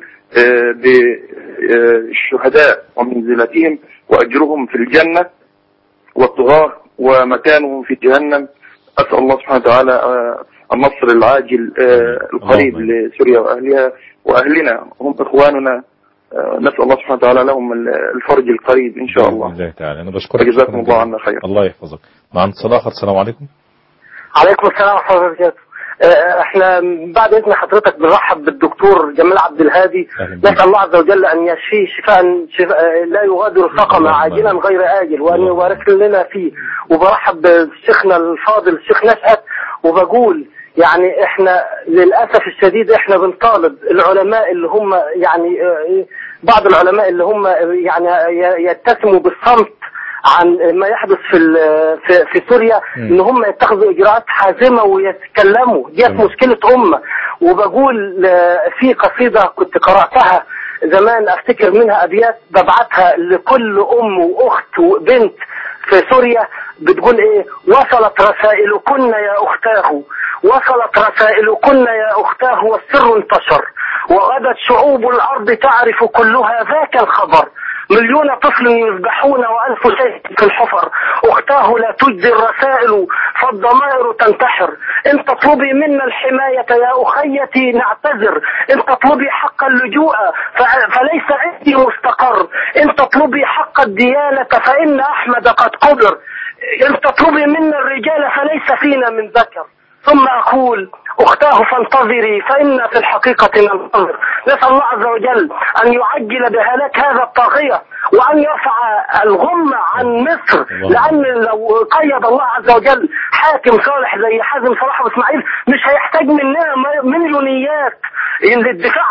D: بالشهداء ومنزلتهم وأجرهم في الجنة، والطغاة ومكانهم في جهنم. أسأل الله سبحانه وتعالى النصر العاجل القريب لسوريا وأهلنا هم إخواننا. نسأل الله سبحانه وتعالى لهم الفرج القريب إن شاء الله.
A: الله تعالى. أنا بشكرك.
D: جزاكم الله عنا خير.
A: الله يحفظك. معنا اتصال آخر. السلام عليكم.
E: عليكم السلام ورحمة الله وبركاته. احنا بعد اذن حضرتك بنرحب بالدكتور جمال عبد الهادي، نسأل الله عز وجل ان يشفيه شفاء لا يغادر سقما عاجلا غير آجل، وان يبارك لنا فيه. وبرحب بشيخنا الفاضل الشيخ نشأت، وبقول يعني احنا للأسف الشديد احنا بنطالب العلماء اللي هم يعني بعض العلماء اللي هم يعني يتسموا بالصمت عن ما يحدث في سوريا، ان هم يتخذوا اجراءات حازمه ويتكلموا. دي مشكله امه. وبقول في قصيده كنت قراتها زمان، افتكر منها ابيات ببعتها لكل ام واخت وبنت في سوريا، بتقول ايه: وصلت رسائلكن يا اختاه، وصلت رسائلكن يا اختاه، والسر انتشر، وغدت شعوب الارض تعرف كلها ذاك الخبر، مليون طفل يذبحون وألف شيء في الحفر، أختاه لا تجدي الرسائل فالضمائر تنتحر، إن تطلبي منا الحماية يا أخيتي نعتذر، إن تطلبي حق اللجوء فليس عندي مستقر، إن تطلبي حق الديانة فإن أحمد قد قدر، إن تطلبي منا الرجال فليس فينا من ذكر، ثم أقول أختاه فانتظري فإن في الحقيقة ننتظر. نسأل الله عز وجل أن يعجل بهلاك هذا الطاغية، وأن يرفع الغمة عن مصر، لأن لو قيد الله عز وجل حاكم صالح زي حازم صلاح وإسماعيل مش هيحتاج مننا مليونيات للدفاع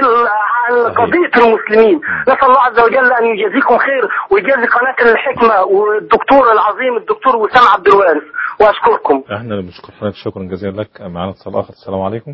E: عن قضية المسلمين. نسأل الله عز وجل أن يجازيكم خير ويجازي قناة الحكمة والدكتور العظيم الدكتور وسام عبد الوارث، وأشكركم.
A: احنا اللي بنشكر حضرتك، شكرا جزيلا لك. معنا اتصال آخر. السلام عليكم.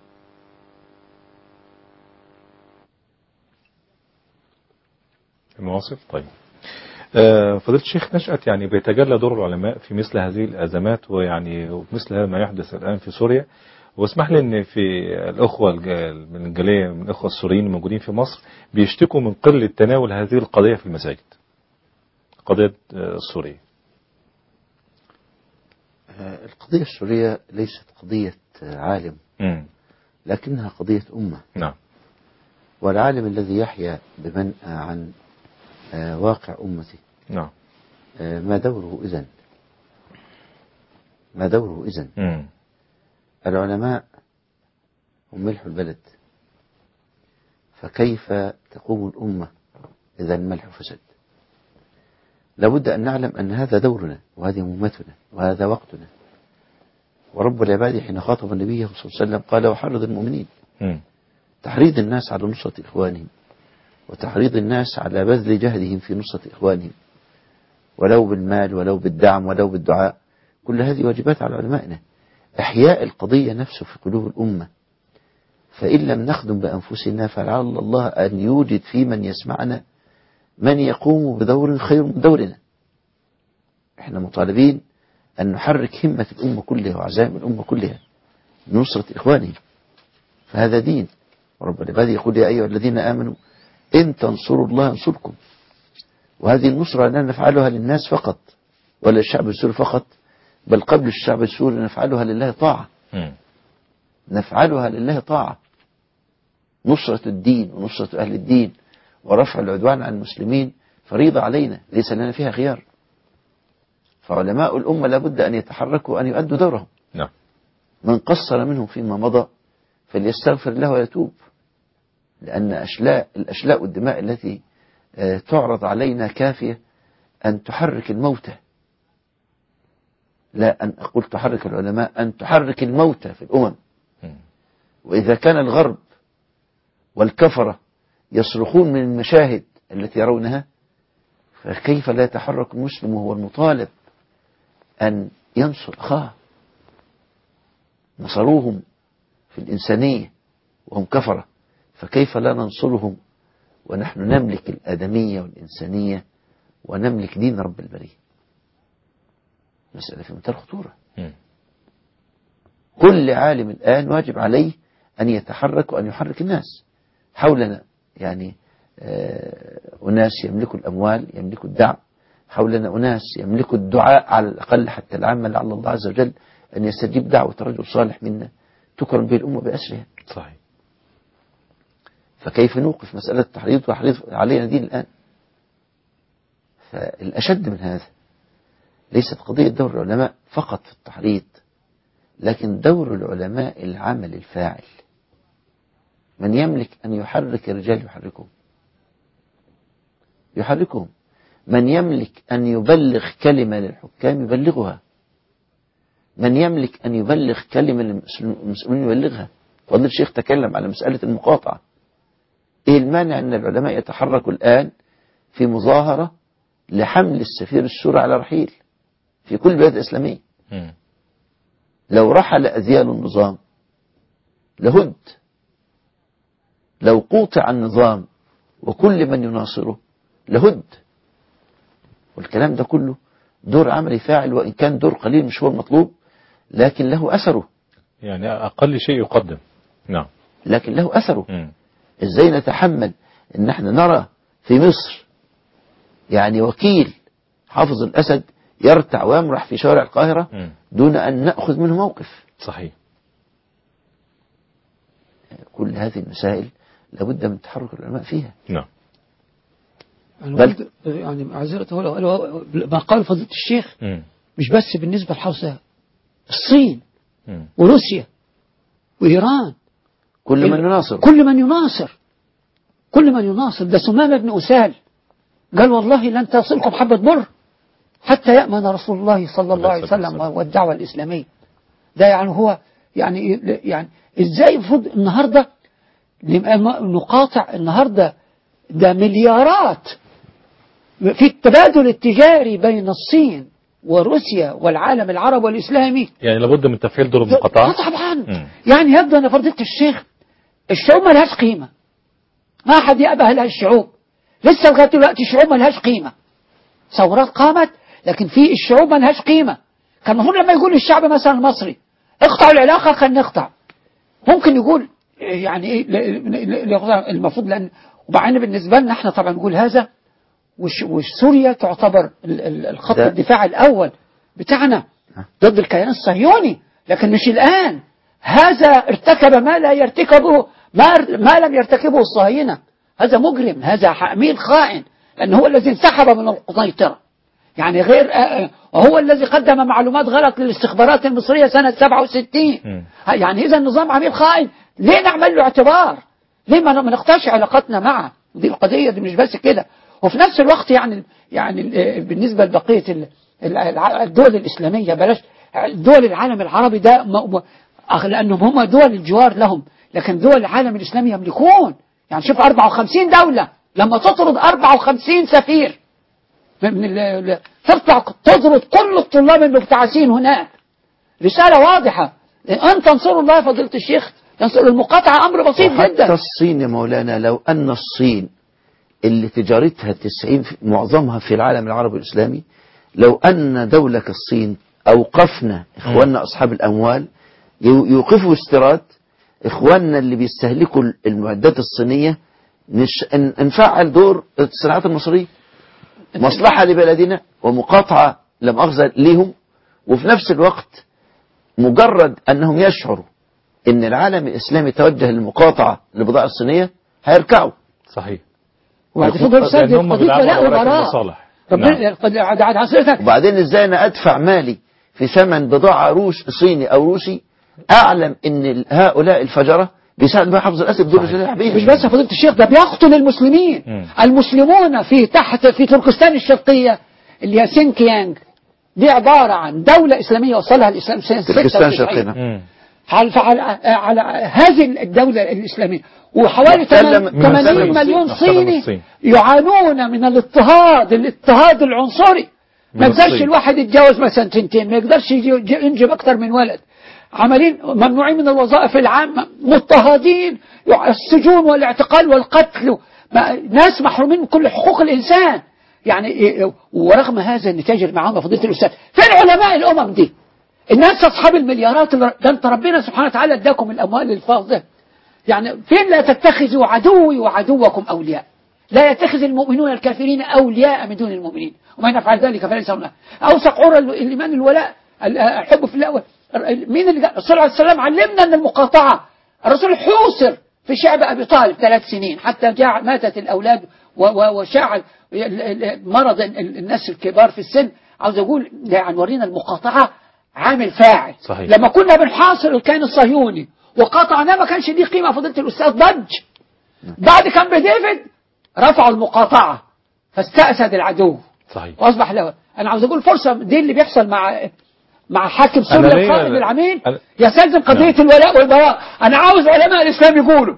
A: المواصف. طيب. فضيلة الشيخ نشأت، يعني بيتجلى دور العلماء في مثل هذه الأزمات، ويعني مثل هذا ما يحدث الآن في سوريا. واسمح لي ان في الأخوة من الجالية من الأخوة السوريين الموجودين في مصر بيشتكوا من قلة تناول هذه القضية في المساجد، قضية السورية.
C: القضية السورية ليست قضية عالم، لكنها قضية أمة.
A: نعم.
C: والعالم الذي يحيا بمنأى عن واقع أمته،
A: نعم،
C: ما دوره إذن؟ ما دوره إذن؟ العلماء هم ملح البلد، فكيف تقوم الأمة إذا الملح فسد؟ لابد أن نعلم أن هذا دورنا وهذه مهمتنا وهذا وقتنا. ورب العباد حين خاطب النبي صلى الله عليه وسلم قال وحرض المؤمنين، تحريض الناس على نصرة إخوانهم وتحريض الناس على بذل جهدهم في نصرة إخوانهم، ولو بالمال ولو بالدعم ولو بالدعاء، كل هذه واجبات على علمائنا. إحياء القضية نفسه في قلوب الأمة، فإن لم نخدم بأنفسنا فلعل الله أن يوجد في من يسمعنا من يقوم بدور خير من دورنا. احنا مطالبين أن نحرك همة الأمة كلها وعزائم الأمة كلها لنصرة إخوانهم، فهذا دين. ورب العباد يقول يا أيها الذين آمنوا إن تنصروا الله ينصركم. وهذه النصرة لا نفعلها للناس فقط ولا الشعب السوري فقط، بل قبل الشعب السوري نفعلها لله طاعة. نفعلها لله طاعة، نصرة الدين ونصرة أهل الدين ورفع العدوان عن المسلمين فريضة علينا ليس لنا فيها خيار. فعلماء الأمة لابد أن يتحركوا وأن يؤدوا دورهم. من قصر منهم فيما مضى فليستغفر الله ويتوب، لأن الأشلاء والدماء التي تعرض علينا كافية أن تحرك الموتى، لا أن أقول تحرك العلماء، أن تحرك الموتى في الأمم. وإذا كان الغرب والكفرة يصرخون من المشاهد التي يرونها، فكيف لا يتحرك المسلم وهو المطالب أن ينصر أخاه؟ نصروهم في الإنسانية وهم كفرة، فكيف لا ننصرهم ونحن نملك الآدمية والإنسانية ونملك دين رب البرية؟ مسألة في منتهى الخطورة. كل عالم الآن واجب عليه أن يتحرك وأن يحرك الناس حولنا. يعني أناس يملكوا الأموال يملكوا الدعم، حولنا أناس يملكوا الدعاء على الأقل حتى العامة، لعل الله عز وجل أن يستجيب دعوة رجل صالح منا تكرم به الأمة بأسرها.
A: صحيح.
C: فكيف نوقف مسألة التحريض وتحريض علينا دين الآن؟ فالأشد من هذا ليست قضية دور العلماء فقط في التحريض، لكن دور العلماء العمل الفاعل. من يملك أن يحرك الرجال يحركهم، من يملك أن يبلغ كلمة للحكام يبلغها، من يملك أن يبلغ كلمة للمسؤولين يبلغها. فضل الشيخ تكلم على مسألة المقاطعة. إيه المانع أن العلماء يتحركوا الآن في مظاهرة لحمل السفير السوري على رحيل في كل بلاد إسلامية؟ لو رحل أذيال النظام لهد، لو قوطع النظام وكل من يناصره لهد. والكلام ده كله دور عملي فاعل، وإن كان دور قليل مش هو المطلوب لكن له أثره.
A: يعني أقل شيء يقدم. نعم.
C: لكن له أثره. إزاي نتحمل إن احنا نرى في مصر يعني وكيل حافظ الأسد يرتع ويمرح في شوارع القاهرة دون أن نأخذ منه موقف؟
A: صحيح.
C: كل هذه المسائل لابد من تحرك العلماء فيها.
A: نعم.
B: يعني معذرة ما قال فضيلة الشيخ مش بس بالنسبة لحوزة الصين وروسيا وإيران،
C: كل من يناصر. ده سمامة بن أسال قال والله لن تصلكم حبة بر حتى يأمن رسول الله صلى الله عليه وسلم والدعوة الإسلامية. ده يعني هو يعني إزاي المفروض النهاردة نقاطع النهاردة؟ ده مليارات في التبادل التجاري بين الصين وروسيا والعالم العربي والإسلامي.
A: يعني لابد من تفعيل دور المقاطعة.
B: طبعا. يعني يبدو أن فضيلة الشيخ الشعوب ما لهاش قيمة، ما حد يأبه لها الشعوب، لسه لغاية دلوقتي الشعوب ما لهاش قيمة. ثورات قامت لكن في الشعوب ما لهاش قيمة. كان المفروض لما يقول الشعب مثلا المصري اقطعوا العلاقة خلينا نقطع، ممكن يقول يعني ايه المفروض، لأن وبعدين بالنسبة لنا احنا طبعا نقول هذا، وسوريا تعتبر الخط الدفاع الأول بتاعنا ضد الكيان الصهيوني، لكن مش الآن. هذا ارتكب ما لا يرتكبه ما لم يرتكبه الصهاينة. هذا مجرم، هذا عميل خائن، لأنه هو الذي انسحب من القنيطرة، يعني غير وهو الذي قدم معلومات غلط للاستخبارات المصرية سنة 67. يعني إذا النظام عميل خائن ليه نعمل له اعتبار؟ ليه ما نقطعش علاقتنا معه؟ دي القضية دي مش بس كده. وفي نفس الوقت يعني بالنسبة لبقية الدول الإسلامية، بلاش دول العالم العربي ده، لأنهم هم دول الجوار لهم، لكن دول العالم الإسلامي يملكون. يعني شوف 54 دولة لما تطرد 54 سفير تطلع تطرد كل الطلاب المبتعثين هناك. رسالة واضحة، أن تنصروا الله يا فضيلة الشيخ، تنصر المقاطعة أمر بسيط جدا.
C: حتى الصين يا مولانا، لو أن الصين اللي تجارتها 90 معظمها في العالم العربي الإسلامي، لو أن دولة كالصين أوقفنا إخواننا أصحاب الأموال يوقفوا استيراد إخواننا اللي بيستهلكوا المعدات الصينية، نفعل دور الصناعات المصرية، مصلحة لبلدنا ومقاطعة لا مؤاخذة ليهم. وفي نفس الوقت مجرد أنهم يشعروا أن العالم الإسلامي توجه للمقاطعة للبضائع الصينية هيركعوا.
A: صحيح.
C: وبعدين ازاي انا ادفع مالي في ثمن بضاعة صيني او روسي، اعلم ان هؤلاء الفجرة بيساعدوا بها حفظ الاسد دول بيها.
B: مش بس يا فضيلة الشيخ، ده بيقتل المسلمين. المسلمون في تركستان الشرقية اللي هي سينكيانج، دي عبارة عن دولة إسلامية وصلها الإسلام سنة 96 على هذه الدولة الإسلامية، وحوالي 80 مليون صيني يعانون من الاضطهاد العنصري. ما يقدرش الواحد يتجوز مثلا 2، ما يقدرش ينجب أكثر من ولد، عملين ممنوعين من الوظائف العامة، مضطهدين، السجون والاعتقال والقتل، ناس محرومين من كل حقوق الإنسان. يعني ورغم هذا نتاجر معهم يا فضيلة الأستاذ. فين علماء الأمم دي؟ الناس أصحاب المليارات، ده أنت ربنا سبحانه وتعالى اداكم الأموال الفاضلة. يعني فين لا تتخذوا عدوي وعدوكم أولياء، لا يتخذ المؤمنون الكافرين أولياء من دون المؤمنين ومن يفعل ذلك فليس منه. أوثق عرى الإيمان الولاء الحب في الله. مين اللي الرسول عليه السلام علمنا أن المقاطعة، الرسول حوصر في شعب أبي طالب 3 سنين حتى ماتت الأولاد وشاع مرض الناس الكبار في السن. عاوز أقول يعني ورينا المقاطعة عامل فاعل.
A: صحيح.
B: لما كنا بنحاصر الكيان الصهيوني وقاطعناه ما كانش دي قيمة فضيلة الأستاذ ضج. بعد كامب ديفيد رفعوا المقاطعة فاستأسد العدو.
A: صحيح.
B: وأصبح له. أنا عاوز أقول فرصة دي اللي بيحصل مع حاكم سوريا القائد العميد يستلزم قضية الولاء والبراء. أنا عاوز علماء الإسلام يقولوا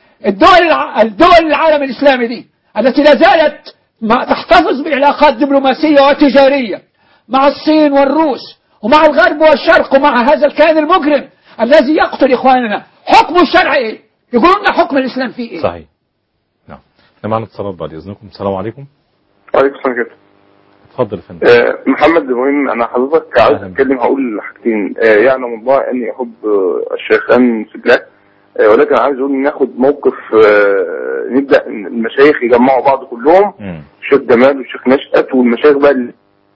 B: الدول العالم الإسلامي دي التي لا زالت تحتفظ بعلاقات دبلوماسية وتجارية مع الصين والروس ومع الغرب والشرق ومع هذا الكيان المجرم الذي يقتل إخواننا، حكم الشرع إيه؟ يقولون لنا حكم الإسلام فيه إيه؟
A: صحيح. نعم. احنا معنا اتصالات بعد إذنكم. السلام عليكم.
D: وعليكم السلام كده.
A: اتفضل يا فندم.
D: محمد، المهم أنا حضرتك عاوز أتكلم، هقول حاجتين. يعلم الله أني أحب الشيخان في الله، ولكن عايز أقول ناخد موقف. نبدأ المشايخ يجمعوا بعض كلهم، الشيخ جمال والشيخ نشأت والمشايخ بقى.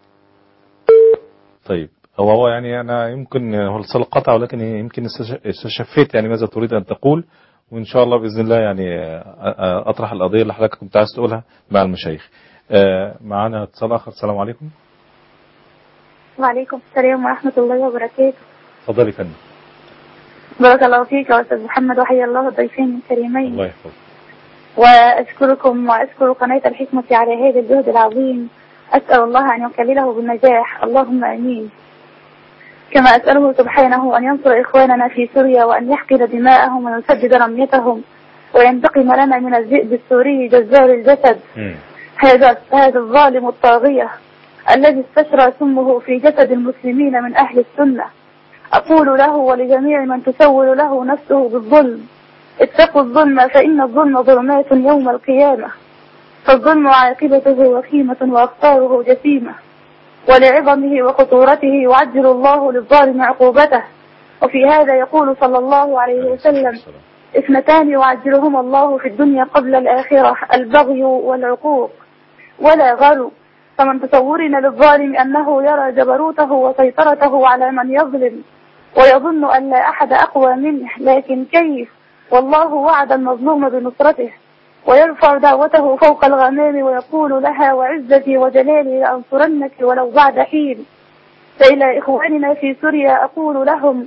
A: طيب هو يعني أنا يمكن هو الاتصال قطع، ولكن يمكن استشفيت يعني ماذا تريد أن تقول، وإن شاء الله بإذن الله يعني أطرح القضية اللي حضرتك كنت عايز تقولها مع المشايخ. معنا اتصال آخر. السلام عليكم.
F: وعليكم السلام ورحمة الله وبركاته.
A: تفضلي يا فندم.
F: بارك الله فيك يا أستاذ محمد، وحيا الله الضيفين الكريمين.
A: الله يحفظك.
F: وأشكركم وأشكر قناة الحكمة على هذا الجهد العظيم. أسأل الله أن يكلله بالنجاح، اللهم آمين. كما أسأله سبحانه أن ينصر إخواننا في سوريا وأن يحقن دماءهم ويسدد رميتهم وينتقم لنا من الذئب السوري جزار الجسد. هذا الظالم الطاغية الذي استشرى سمه في جسد المسلمين من أهل السنة. أقول له ولجميع من تسول له نفسه بالظلم: اتقوا الظلم، فإن الظلم ظلمات يوم القيامة، فالظلم عاقبته وخيمة وأخطاره جسيمة، ولعظمه وخطورته يعجل الله للظالم عقوبته. وفي هذا يقول صلى الله عليه وسلم: 2 يعجلهما الله في الدنيا قبل الآخرة: البغي والعقوق. ولا غلو، فمن تصورنا للظالم أنه يرى جبروته وسيطرته على من يظلم ويظن أن لا أحد أقوى منه، لكن كيف، والله وعد المظلوم بنصرته ويرفع دعوته فوق الغمام ويقول لها: وعزتي وجلالي لأنصرنك ولو بعد حين. فإلى إخواننا في سوريا أقول لهم: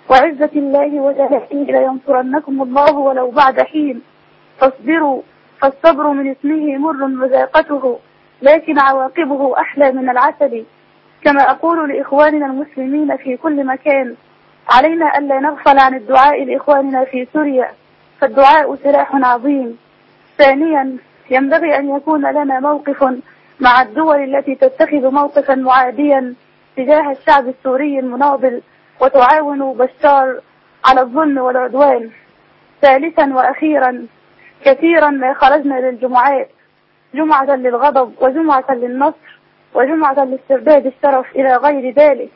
F: وعزة الله وجلاله لينصرنكم الله ولو بعد حين فاصبروا فالصبر من اسمه مر مذاقته لكن عواقبه أحلى من العسل. كما أقول لإخواننا المسلمين في كل مكان علينا ألا نغفل عن الدعاء لإخواننا في سوريا فالدعاء سلاح عظيم. ثانيا ينبغي أن يكون لنا موقف مع الدول التي تتخذ موقفا معاديا تجاه الشعب السوري المناضل وتعاون بشار على الظلم والعدوان. ثالثا وأخيرا كثيرا ما خرجنا للجمعات، جمعة للغضب وجمعة للنصر وجمعة لاسترداد الشرف إلى غير ذلك،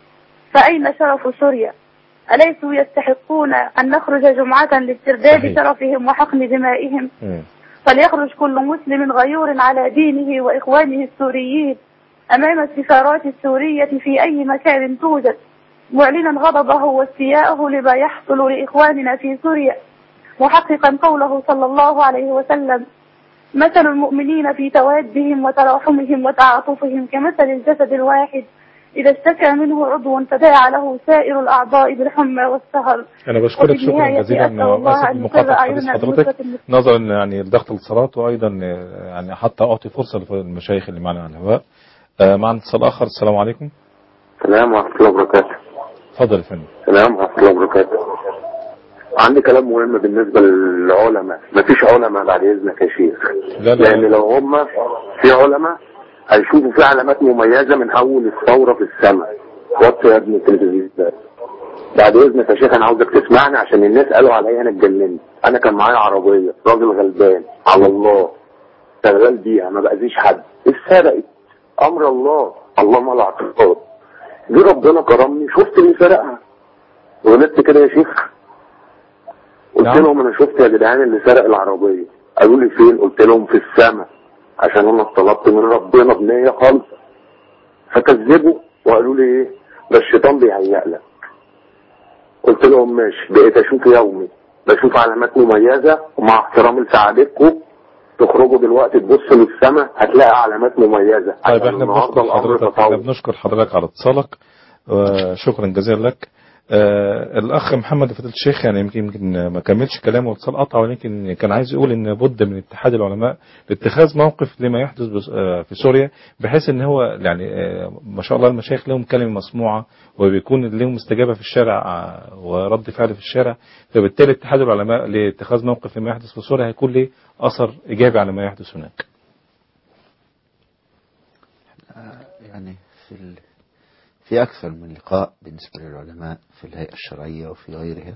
F: فأين شرف سوريا؟ أليسوا يستحقون أن نخرج جمعة لاسترداد شرفهم وحقن دمائهم؟ فليخرج كل مسلم غيور على دينه وإخوانه السوريين أمام السفارات السورية في أي مكان توجد معلنا غضبه واستياءه لما يحصل لإخواننا في سوريا، محققا قوله صلى الله عليه وسلم: مثل المؤمنين في توادهم وتراحمهم وتعاطفهم كمثل الجسد الواحد إذا اشتكى منه عضو تداعى له سائر الأعضاء بالحمى والسهر.
A: أنا بشكرك شكرا جزيلا وأسف المقاطعة حديث حضرتك نظرا يعني لضغط الاتصالات، وأيضا يعني حتى أعطي فرصة للمشايخ اللي معنا على الهواء. معنا اتصال آخر. السلام عليكم.
G: السلام ورحمة الله وبركاته.
A: اتفضل يا فندم.
G: السلام ورحمة الله وبركاته. عندي كلام مهم بالنسبة للعلماء. مفيش علماء بعد إذنك يا شيخ.
A: لا.
G: لأن لو هم في علماء هيشوفوا في علامات مميزة من أول الثورة في السماء. وطي يا ابن التلفزيون ده. بعد إذنك يا شيخ أنا عاوزك تسمعني عشان الناس قالوا عليا أنا اتجننت. أنا كان معايا عربية، راجل غلبان على الله شغال بيها ما بأذيش حد، اتسرقت أمر الله، الله ما له اعتراض. جه ربنا كرمني شفت اللي سرقها وغلطت كده يا شيخ. قلت لهم انا شفت يا جدعان اللي سرق العربيه. قالوا لي فين؟ قلت لهم في السماء عشان انا طلبت من ربنا بنيه خالصه. فكذبوا وقالوا لي ايه ده الشيطان بيهيأ لك. قلت لهم ماشي. بقيت اشوف يومي بشوف علامات مميزه، ومع احترامي لسعادتكم تخرجوا دلوقتي تبصوا للسماء هتلاقي علامات مميزة.
A: طيب احنا بنشكر حضرتك على اتصالك وشكرا جزيلا لك. الأخ محمد فضيلة الشيخ يعني يمكن ما كملش كلامه واتصال قطع، ولكن كان عايز يقول ان بد من اتحاد العلماء لاتخاذ موقف لما يحدث في سوريا، بحيث ان هو يعني ما شاء الله المشايخ لهم كلمة مسموعة وبيكون لهم استجابة في الشارع ورد فعل في الشارع، فبالتالي اتحاد العلماء لاتخاذ موقف لما يحدث في سوريا هيكون له أثر إيجابي على ما يحدث هناك.
C: يعني في أكثر من لقاء بالنسبة للعلماء في الهيئة الشرعية وفي غيرها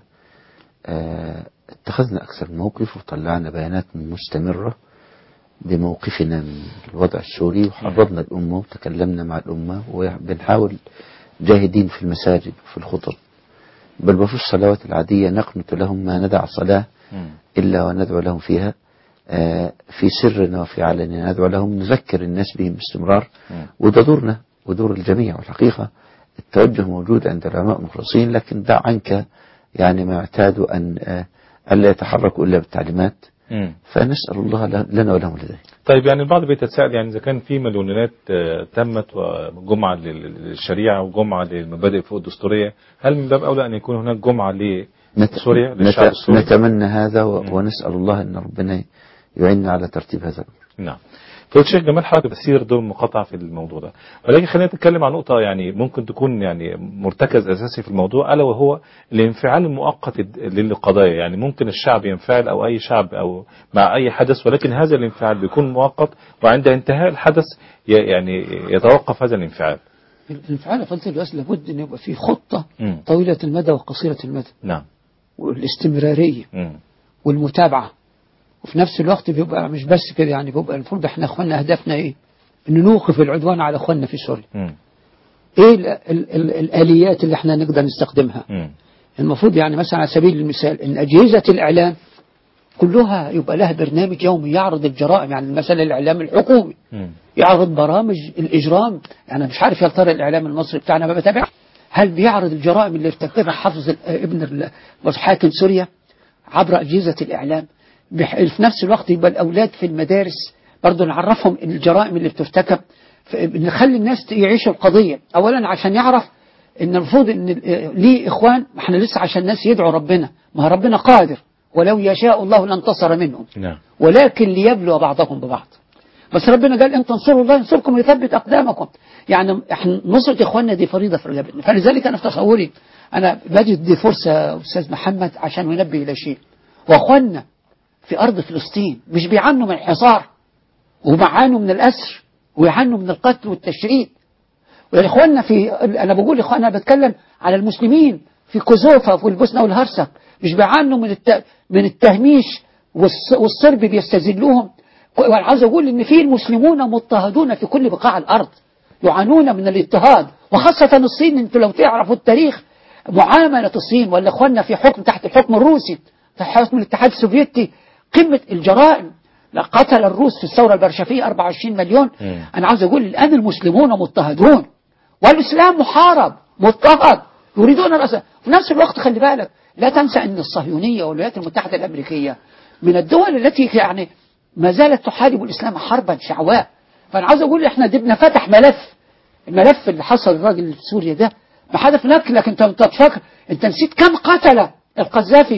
C: اتخذنا أكثر من موقف وطلعنا بيانات مستمرة بموقفنا من الوضع السوري، وحرضنا الأمة وتكلمنا مع الأمة، وبنحاول جاهدين في المساجد وفي الخطب بل وفي الصلوات العادية نقنت لهم ما ندع صلاة إلا وندعو لهم فيها في سرنا وفي علننا، ندعو لهم نذكر الناس بهم باستمرار، وده دورنا ودور الجميع. والحقيقة التوجه موجود عند العلماء المخلصين، لكن دع عنك يعني ما اعتادوا ألا يتحركوا إلا بالتعليمات، فنسأل الله لنا ولهم لذلك.
A: طيب يعني البعض بيتساءل يعني إذا كان في مليونات تمت وجمعة للشريعة وجمعة للمبادئ فوق الدستورية، هل من باب أولى أن يكون هناك جمعة لسوريا للشعب السوري؟
C: نتمنى هذا ونسأل الله أن ربنا يعيننا على ترتيب هذا.
A: نعم. فضيلة الشيخ جمال حضرتك تسير دور مقاطعة في الموضوع ده، ولكن خلينا نتكلم عن نقطة يعني ممكن تكون يعني مرتكز أساسي في الموضوع، ألا وهو الانفعال المؤقت للقضايا. يعني ممكن الشعب ينفعل أو أي شعب أو مع أي حدث، ولكن هذا الانفعال بيكون مؤقت، وعند انتهاء الحدث يعني يتوقف هذا الانفعال.
B: الانفعال يا فضيلة الواسع لابد أن يبقى في خطة طويلة المدى وقصيرة المدى.
A: نعم.
B: والاستمرارية والمتابعة، وفي نفس الوقت بيبقى مش بس كده، يعني بيبقى المفروض احنا اخواننا هدفنا ايه؟ ان نوقف العدوان على اخواننا في سوريا. ايه الاليات اللي احنا نقدر نستخدمها؟ المفروض يعني مثلا على سبيل المثال ان اجهزة الاعلام كلها يبقى لها برنامج يومي يعرض الجرائم، يعني مثلا الاعلام الحكومي يعرض برامج الاجرام. انا مش عارف يا ترى الاعلام المصري بتاعنا ما بتابع هل بيعرض الجرائم اللي ارتكبها حافظ ابن حاكم سوريا عبر اجهزة الاعلام. في نفس الوقت يبقى الأولاد في المدارس برضو نعرفهم الجرائم اللي بترتكب، نخلي الناس يعيشوا القضية أولا عشان يعرف إن المفروض إن ليه إخوان، إحنا لسه عشان الناس يدعوا ربنا، ما ربنا قادر ولو يشاء الله لانتصر منهم، ولكن ليبلو بعضكم ببعض. بس ربنا قال إن تنصروا الله ينصركم ويثبت أقدامكم. يعني إحنا نصرة إخواننا دي فريضة في رقبتنا. فلذلك أنا في تصوري أنا بجد دي فرصة أستاذ محمد عشان ينبه إلى شيء. وأخواننا في أرض فلسطين مش بيعانوا من الحصار وبيعانوا من الأسر ويعانوا من القتل والتشريد. وإخواننا أنا بقول إخواننا بتكلم على المسلمين في كوزوفا وفي البوسنة والهرسك مش بيعانوا من التهميش والصرب بيستذلوهم. وأنا عاوز أقول إن في المسلمون مضطهدون في كل بقاع الأرض يعانون من الاضطهاد، وخاصة الصين. أنتوا لو تعرفوا التاريخ معاملة الصين ولا إخواننا في حكم تحت الحكم الروسي تحت حكم الاتحاد السوفيتي قمة الجرائم. قتل الروس في الثورة البرشفية 24 مليون. أنا عاوز أقول الآن المسلمون مضطهدون والإسلام محارب مضطهد يريدون الأسر. في نفس الوقت خلي بالك لا تنسى أن الصهيونية والولايات المتحدة الأمريكية من الدول التي يعني ما زالت تحارب الإسلام حربا شعواء. فأنا عاوز أقول إحنا دبنا فتح الملف اللي حصل الراجل في سوريا ده ما حدث هناك. لكن أنت تفكر، أنت نسيت كم قتل القذافي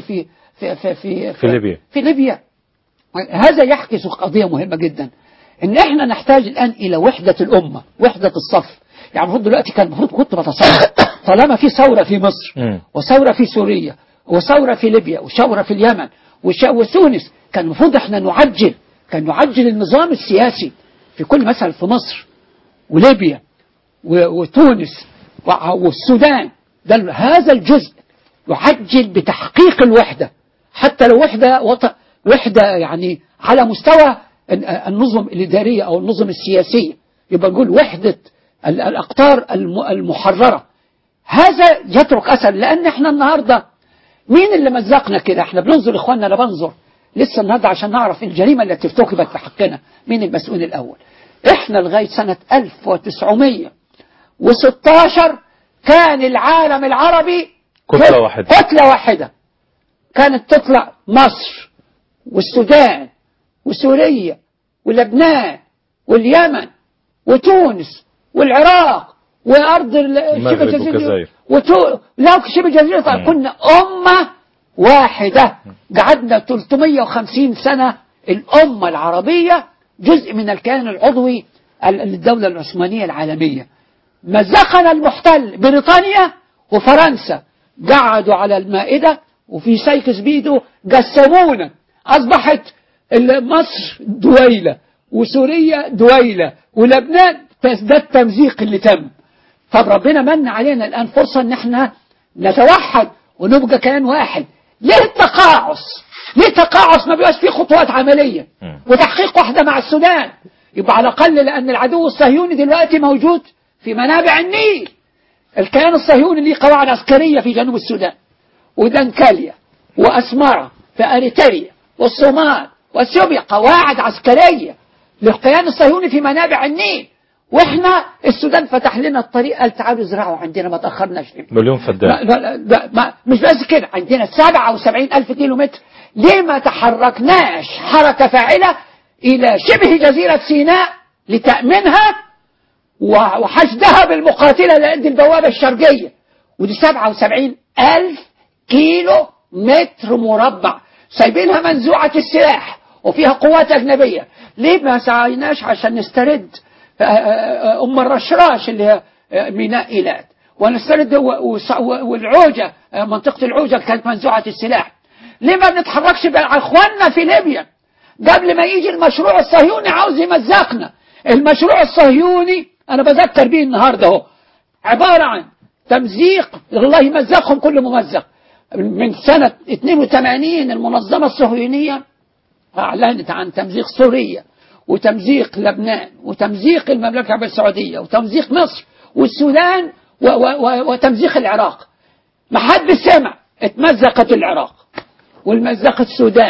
B: في ليبيا. هذا يحكي قضية مهمة جدا، إن إحنا نحتاج الآن إلى وحدة الأمة، وحدة الصف. يعني المفروض دلوقتي كان المفروض كنت بتصور طالما في ثورة في مصر وثورة في سوريا وثورة في ليبيا وثورة في اليمن وتونس، كان المفروض إحنا نعجل النظام السياسي في كل مثلا في مصر وليبيا وتونس والسودان. هذا الجزء يعجل بتحقيق الوحدة، حتى لو وحدة يعني على مستوى النظم الإدارية أو النظم السياسية، يبقى نقول وحدة الأقطار المحررة. هذا يترك أثر. لأن احنا النهاردة مين اللي مزقنا كده؟ احنا بننظر إخواننا، أنا بنظر لسه النهاردة عشان نعرف الجريمة التي ارتكبت في حقنا مين المسؤول الأول. احنا لغاية سنة 1916 كان العالم العربي كتلة واحدة كانت تطلع مصر والسودان وسوريا ولبنان واليمن وتونس والعراق وأرض شبه الجزيرة لا شبه الجزيرة. كنا أمة واحدة قعدنا 350 سنة. الأمة العربية جزء من الكيان العضوي للدولة العثمانية العالمية. مزقنا المحتل بريطانيا وفرنسا، قعدوا على المائدة وفي سايكس بيدو قسمونا. أصبحت مصر دويلة وسوريا دويلة ولبنان. ده التمزيق اللي تم. طب ربنا من علينا الآن فرصة ان احنا نتوحد ونبقى كيان واحد. ليه التقاعس ما بيبقاش فيه خطوات عملية وتحقيق واحدة مع السودان؟ يبقى على الأقل لأن العدو الصهيوني دلوقتي موجود في منابع النيل. الكيان الصهيوني ليه قواعد عسكرية في جنوب السودان ودنكاليا وأسمرة في أريتريا والصومال وأثيوبيا، قواعد عسكرية للكيان الصهيوني في منابع النيل. واحنا السودان فتح لنا الطريق، قال تعالوا ازرعوا عندنا، ما تأخرناش
A: مليون فدان.
B: مش بس كده، عندنا 77,000 كيلو متر. ليه ما تحركناش حركة فاعلة إلى شبه جزيرة سيناء لتأمينها وحشدها بالمقاتلة لعند البوابة الشرقية؟ ودي 77,000 كيلو متر مربع سايبينها منزوعة السلاح وفيها قوات أجنبية. ليه ما سعيناش عشان نسترد أم الرشراش اللي هي ميناء إيلات، ونسترد والعوجة منطقة العوجة كانت منزوعة السلاح؟ ليه ما بنتحركش على اخواننا في ليبيا قبل ما يجي المشروع الصهيوني عاوز يمزقنا؟ المشروع الصهيوني أنا بذكر به النهاردة هو عبارة عن تمزيق، الله يمزقهم كل ممزق. من سنة 82 المنظمة الصهيونية أعلنت عن تمزيق سوريا وتمزيق لبنان وتمزيق المملكة العربية السعودية وتمزيق مصر والسودان وتمزيق العراق. ما حد سمع اتمزقت العراق والمزقت السودان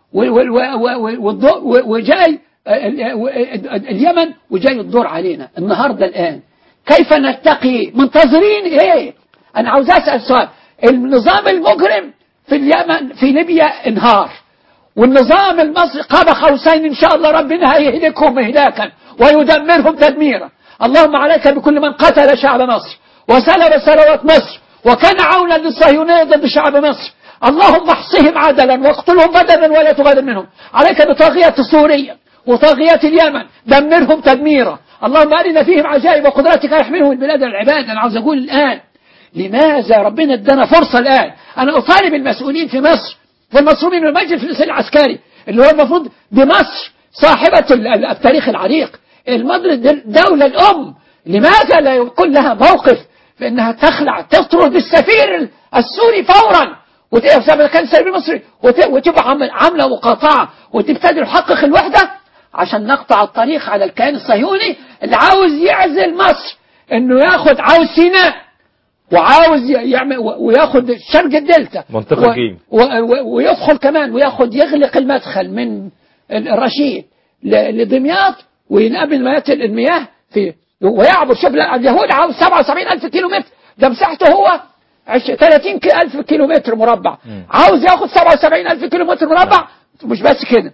B: وجاي اليمن وجاي الدور علينا النهاردة. الآن كيف نتقي؟ منتظرين ايه؟ أنا عاوز أسأل سؤال. النظام المجرم في اليمن في ليبيا انهار، والنظام المصري قاب قوسين إن شاء الله ربنا هيهلكهم إهلاكا ويدمرهم تدميرا. اللهم عليك بكل من قتل شعب مصر وسلب ثروات مصر وكان عونا للصهيونية ضد شعب مصر. اللهم احصهم عدلا واقتلهم بدلا ولا تغادر منهم. عليك بطاغية سوريا وطاغية اليمن، دمرهم تدميرا. اللهم أرنا فيهم عجائب قدرتك يحملهم البلاد العباد. أنا عاوز أقول الآن لماذا ربنا ادانا فرصة الآن؟ أنا أطالب المسؤولين في مصر والمسؤولين من المجلس العسكري اللي هو المفروض بمصر صاحبة التاريخ العريق، الدولة الأم، لماذا لا يكون لها موقف في أنها تطرد السفير السوري فورا كان سفير مصري وتبقى عاملة مقاطعة وتبتدي تحقق الوحدة عشان نقطع الطريق على الكيان الصهيوني اللي عاوز يعزل مصر، انه عاوز سيناء وعاوز يعمل وياخد شرق الدلتا
A: منطقة جيم
B: ويدخل كمان يغلق المدخل من الرشيد لدمياط وينقبل المياه ويعبر. شوف اليهود عاوز 77,000 كيلو متر، ده مساحته هو 30,000 كيلو متر مربع، عاوز ياخد 77,000 كيلو متر مربع. مش بس كده،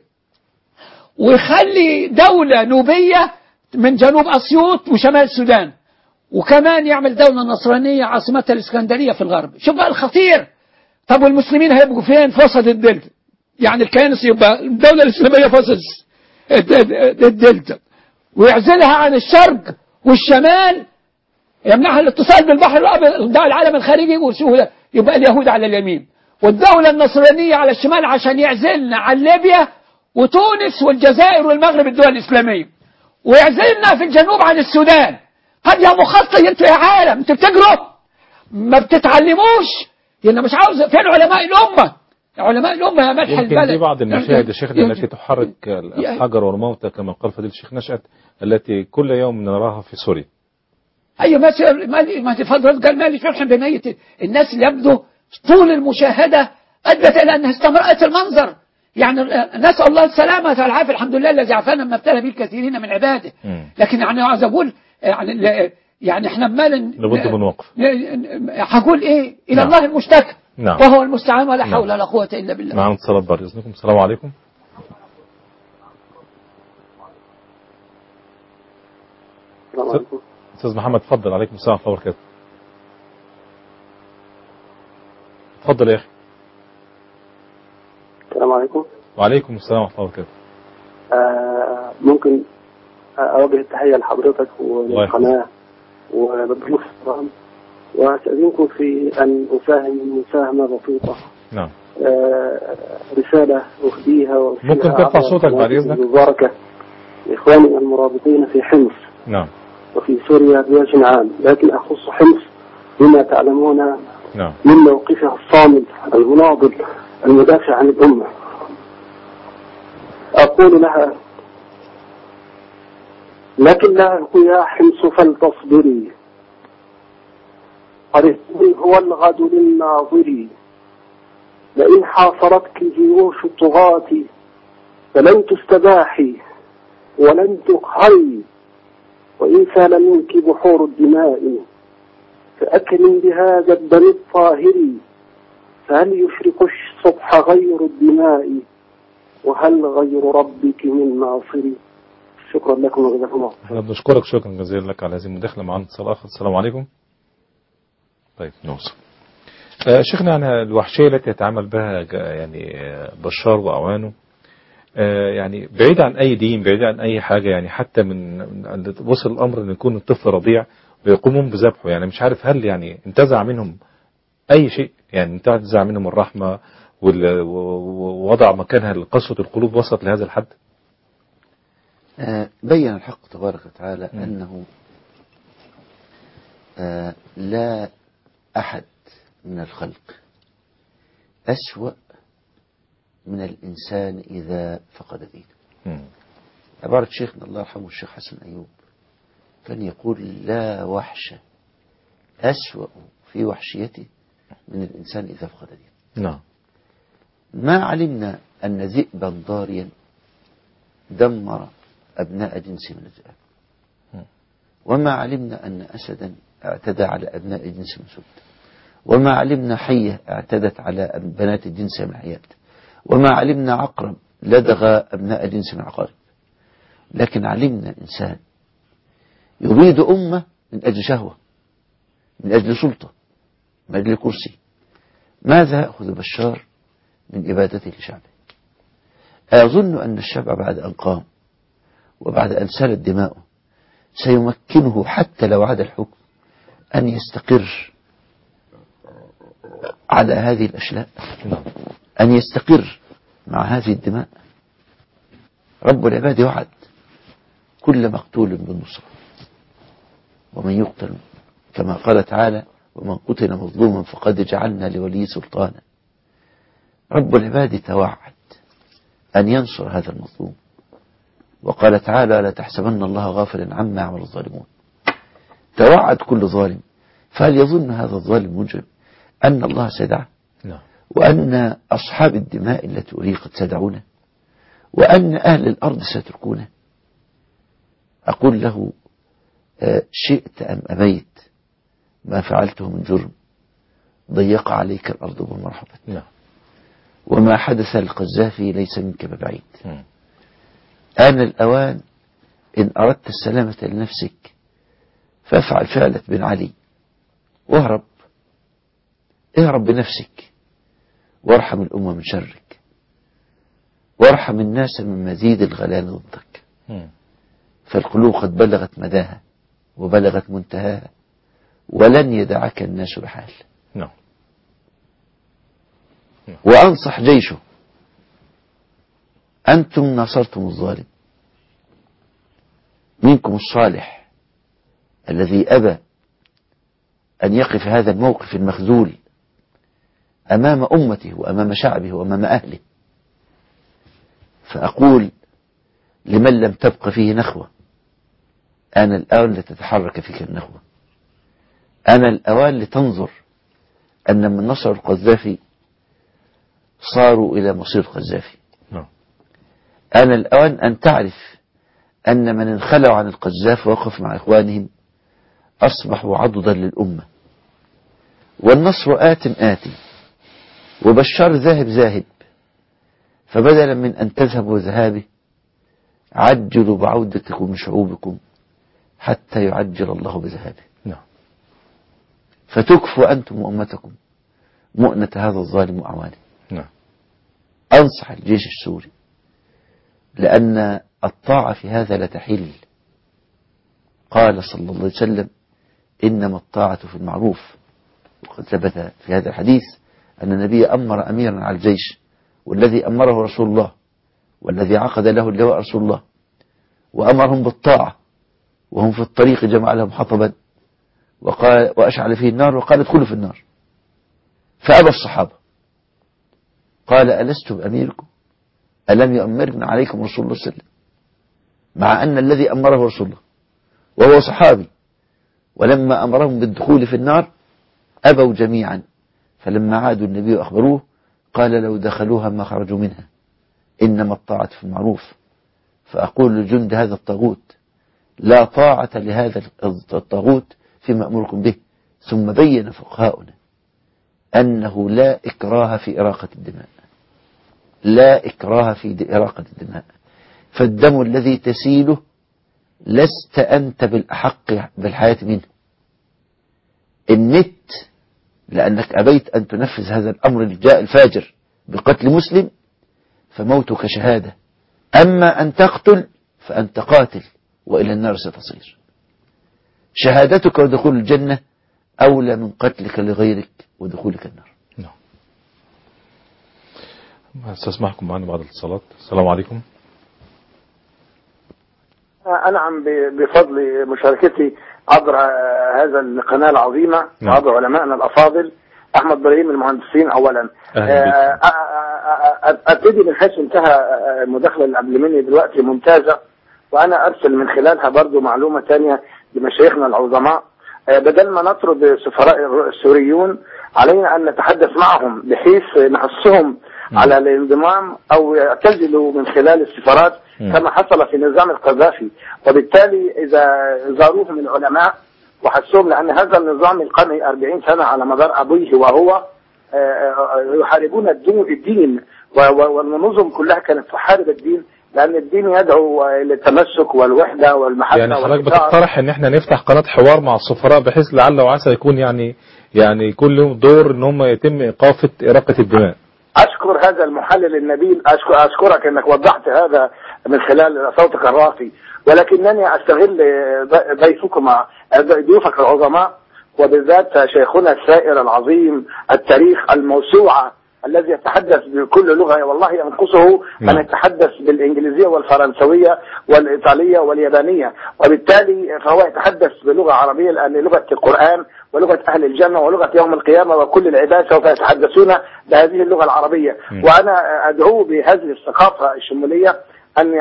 B: ويخلي دولة نوبية من جنوب أسيوط وشمال السودان، وكمان يعمل دولة نصرانية عاصمتها الإسكندرية في الغرب. شوف بقى الخطير. طب والمسلمين هيبقوا فين؟ في وسط الدلتا. يعني الكيانس يبقى الدولة الإسلامية في وسط الدلتا ويعزلها عن الشرق والشمال، يمنعها الاتصال بالبحر الأبيض العالم الخارجي يبقى اليهود على اليمين والدولة النصرانية على الشمال عشان يعزلنا عن ليبيا وتونس والجزائر والمغرب الدول الإسلامية، ويعزلنا في الجنوب عن السودان. قد يا مخطط انتوا يا عالم، انتوا بتجروا ما بتتعلموش. يعني مش عاوز فين علماء الأمة؟ علماء الأمة يا ملح البلد.
A: يمكن دي بعض المشاهد يا شيخنا التي تحرك الحجر والموتى كما قال فضيلة الشيخ نشأت التي كل يوم نراها في سوريا.
B: أيوة ما تفضل قال مالي فرحا بميت الناس اللي يبدو طول المشاهدة أدت إلى أنها استمرأت المنظر. يعني نسأل الله السلامة والعافية، الحمد لله الذي عافانا مما ابتلى به الكثيرين من عباده. لكن يعني عايز أقول يعني احنا
A: لابد من وقف.
B: هقول ايه إلى الله المشتكى وهو المستعان ولا حول ولا قوة إلا بالله.
A: معنا اتصالات بعد إذنكم. السلام عليكم.
H: السلام عليكم.
A: أستاذ محمد تفضل. عليكم السلام ورحمة الله وبركاته. تفضل يا أخي.
H: السلام عليكم.
A: وعليكم السلام ورحمة الله وبركاته.
H: ممكن أوجه التحية لحضرتك والقناة وللضيوف الكرام، وأستأذنكم في أن أساهم مساهمة بسيطة.
A: نعم.
H: رسالة أخديها
A: ممكن ترفع صوتك بعد إذنك.
H: مباركة لإخواننا المرابطين في حمص.
A: نعم.
H: وفي سوريا بوجه عام، لكن أخص حمص بما تعلمون
A: نعم.
H: من موقفها الصامد المناضل المدافع عن الأمة. أقول لها لكن لا يا حمص فلتصبري، قريب هو الغد للناظر، لئن حاصرتك جيوش الطغاة فلن تستباحي ولن تقهري، وإن سال منك بحور الدماء فأكرم بهذا الدم الطاهر، فهل يشرق الصبح غير الدماء وهل غير ربك من ناصري. شكرا لكم وجزاكم الله.
A: احنا بنشكرك شكرا جزيلا لك على هذه المداخله. معنا اتصال اخر. السلام عليكم. طيب نوصل. شيخنا عن الوحشيه التي يتعامل بها يعني بشار واعوانه، يعني بعيد عن اي دين، بعيد عن اي حاجه، يعني حتى من وصل الامر ان يكون الطفل رضيع ويقومون بذبحه. يعني مش عارف هل يعني انتزع منهم اي شيء، يعني انتزع منهم الرحمه ووضع مكانها لقسوة القلوب، وصلت لهذا الحد.
C: بين الحق تبارك وتعالى أنه لا أحد من الخلق أسوأ من الإنسان إذا فقد دينه. عبارة شيخنا الله يرحمه الشيخ حسن أيوب كان يقول لا وحش أسوأ في وحشيته من الإنسان إذا فقد دينه.
A: نعم.
C: ما علمنا أن ذئبا ضاريا دمر أبناء جنس من الذئاب، وما علمنا أن أسدا اعتدى على أبناء جنس من سد، وما علمنا حية اعتدت على بنات جنس من الحيات، وما علمنا عقرب لدغ أبناء جنس من العقارب. لكن علمنا إنسان يريد أمة من أجل شهوة، من أجل سلطة، من أجل كرسي. ماذا يأخذ بشار من إبادته لشعبه؟ أظن أن الشعب بعد أن قام وبعد أن سالت دماؤه سيمكنه حتى لو عاد الحكم أن يستقر على هذه الأشلاء، أن يستقر مع هذه الدماء. رب العباد وعد كل مقتول بالنصرة، ومن يقتل كما قال تعالى ومن قتل مظلوما فقد جعلنا لولي سلطانا. رب العباد توعد أن ينصر هذا المظلوم، وقال تعالى لا تحسبن الله غافلا عما يعمل الظالمون. توعد كل ظالم، فهل يظن هذا الظالم مجرم أن الله سيدعه، وأن أصحاب الدماء التي أريقت سيدعونه، وأن أهل الأرض سيتركونه؟ أقول له شئت أم أبيت ما فعلته من جرم ضيق عليك الأرض بمرحبة، وما حدث للقذافي ليس منك ببعيد. آن الأوان إن أردت السلامة لنفسك فافعل فعلة بن علي واهرب، اهرب بنفسك وارحم الأمة من شرك، وارحم الناس من مزيد الغلال ضدك، فالقلوب قد بلغت مداها وبلغت منتهاها ولن يدعك الناس بحال. وأنصح جيشه، أنتم ناصرتم الظالم، منكم الصالح الذي أبى أن يقف هذا الموقف المخذول أمام أمته وأمام شعبه وأمام أهله. فأقول لمن لم تبق فيه نخوة آن الآن لتتحرك فيك النخوة، آن الأوان لتنظر أن من نصر القذافي صاروا إلى مصير القذافي. آن الأوان أن تعرف أن من انخلعوا عن القذافي ووقف مع إخوانهم أصبحوا عضدا للأمة، والنصر آتي وبشار ذاهب، فبدلا من أن تذهبوا ذهابه عجلوا بعودتكم من شعوبكم حتى يعجل الله بذهابه، فتكفوا أنتم وأمتكم مؤنة هذا الظالم وأعوانه. أنصح الجيش السوري، لأن الطاعة في هذا لا تحل. قال صلى الله عليه وسلم إنما الطاعة في المعروف، وقد ثبت في هذا الحديث أن النبي أمر أميرا على الجيش، والذي أمره رسول الله، والذي عقد له اللواء رسول الله، وأمرهم بالطاعة وهم في الطريق جمع لهم حطبا وأشعل فيه النار وقال ادخلوا في النار، فأبى الصحابة. قال ألست بأميركم؟ ألم يؤمرنا عليكم رسول الله صلى الله عليه وسلم؟ مع أن الذي أمره رسول الله وهو صحابي، ولما أمرهم بالدخول في النار أبوا جميعا، فلما عادوا النبي وأخبروه قال لو دخلوها ما خرجوا منها، إنما الطاعة في المعروف. فأقول لجند هذا الطاغوت لا طاعة لهذا الطاغوت فيما أمركم به. ثم بين فقهاؤنا أنه لا إكراه في إراقة الدماء، لا إكراه في إراقة الدماء، فالدم الذي تسيله لست أنت بالأحق بالحياة منه. النت لأنك أبيت أن تنفذ هذا الأمر الجاء الفاجر بقتل مسلم فموتك شهادة، أما أن تقتل فأنت قاتل وإلى النار ستصير. شهادتك ودخول الجنة أولى من قتلك لغيرك ودخولك النار.
A: استسمحكم معنا بعد الاتصالات. السلام عليكم.
I: أنعم بفضل مشاركتي عبر هذا القناة العظيمة وعبر علمائنا الأفاضل. أحمد إبراهيم المهندسين أولا. أبتدي من حيث انتهى المداخلة اللي قبل مني دلوقتي ممتازة، وأنا أرسل من خلالها برضو معلومة تانية لمشايخنا العظماء. بدل ما نطرد السفراء السوريون علينا أن نتحدث معهم بحيث نحثهم على الانضمام أو يعتزلوا من خلال السفارات كما حصل في نظام القذافي. وبالتالي إذا زاروهم العلماء وحسهم، لأن هذا النظام القرني 40 سنة على مدار أبويه وهو يحاربون الدين والنظم كلها كانت تحارب الدين لأن الدين يدعو للتمسك والوحدة والمحبة.
A: يعني حضرتك بتقترح ان احنا نفتح قناة حوار مع السفراء بحيث لعل وعسى يكون يعني يكون لهم دور ان هم يتم إراقة الدماء.
I: أشكر هذا المحلل النبيل، أشكرك أنك وضحت هذا من خلال صوتك الراقي، ولكنني أستغل ضيوفك العظماء وبالذات شيخنا السائر العظيم التاريخ الموسوعة الذي يتحدث بكل لغة، والله ينقصه أن يتحدث بالإنجليزية والفرنسوية والإيطالية واليابانية، وبالتالي فهو يتحدث بلغة عربية لأن لغة القرآن ولغة أهل الجنة ولغة يوم القيامة، وكل العباد سوف يتحدثون بهذه اللغة العربية. وأنا أدعو بهذه الثقافة الشمولية أن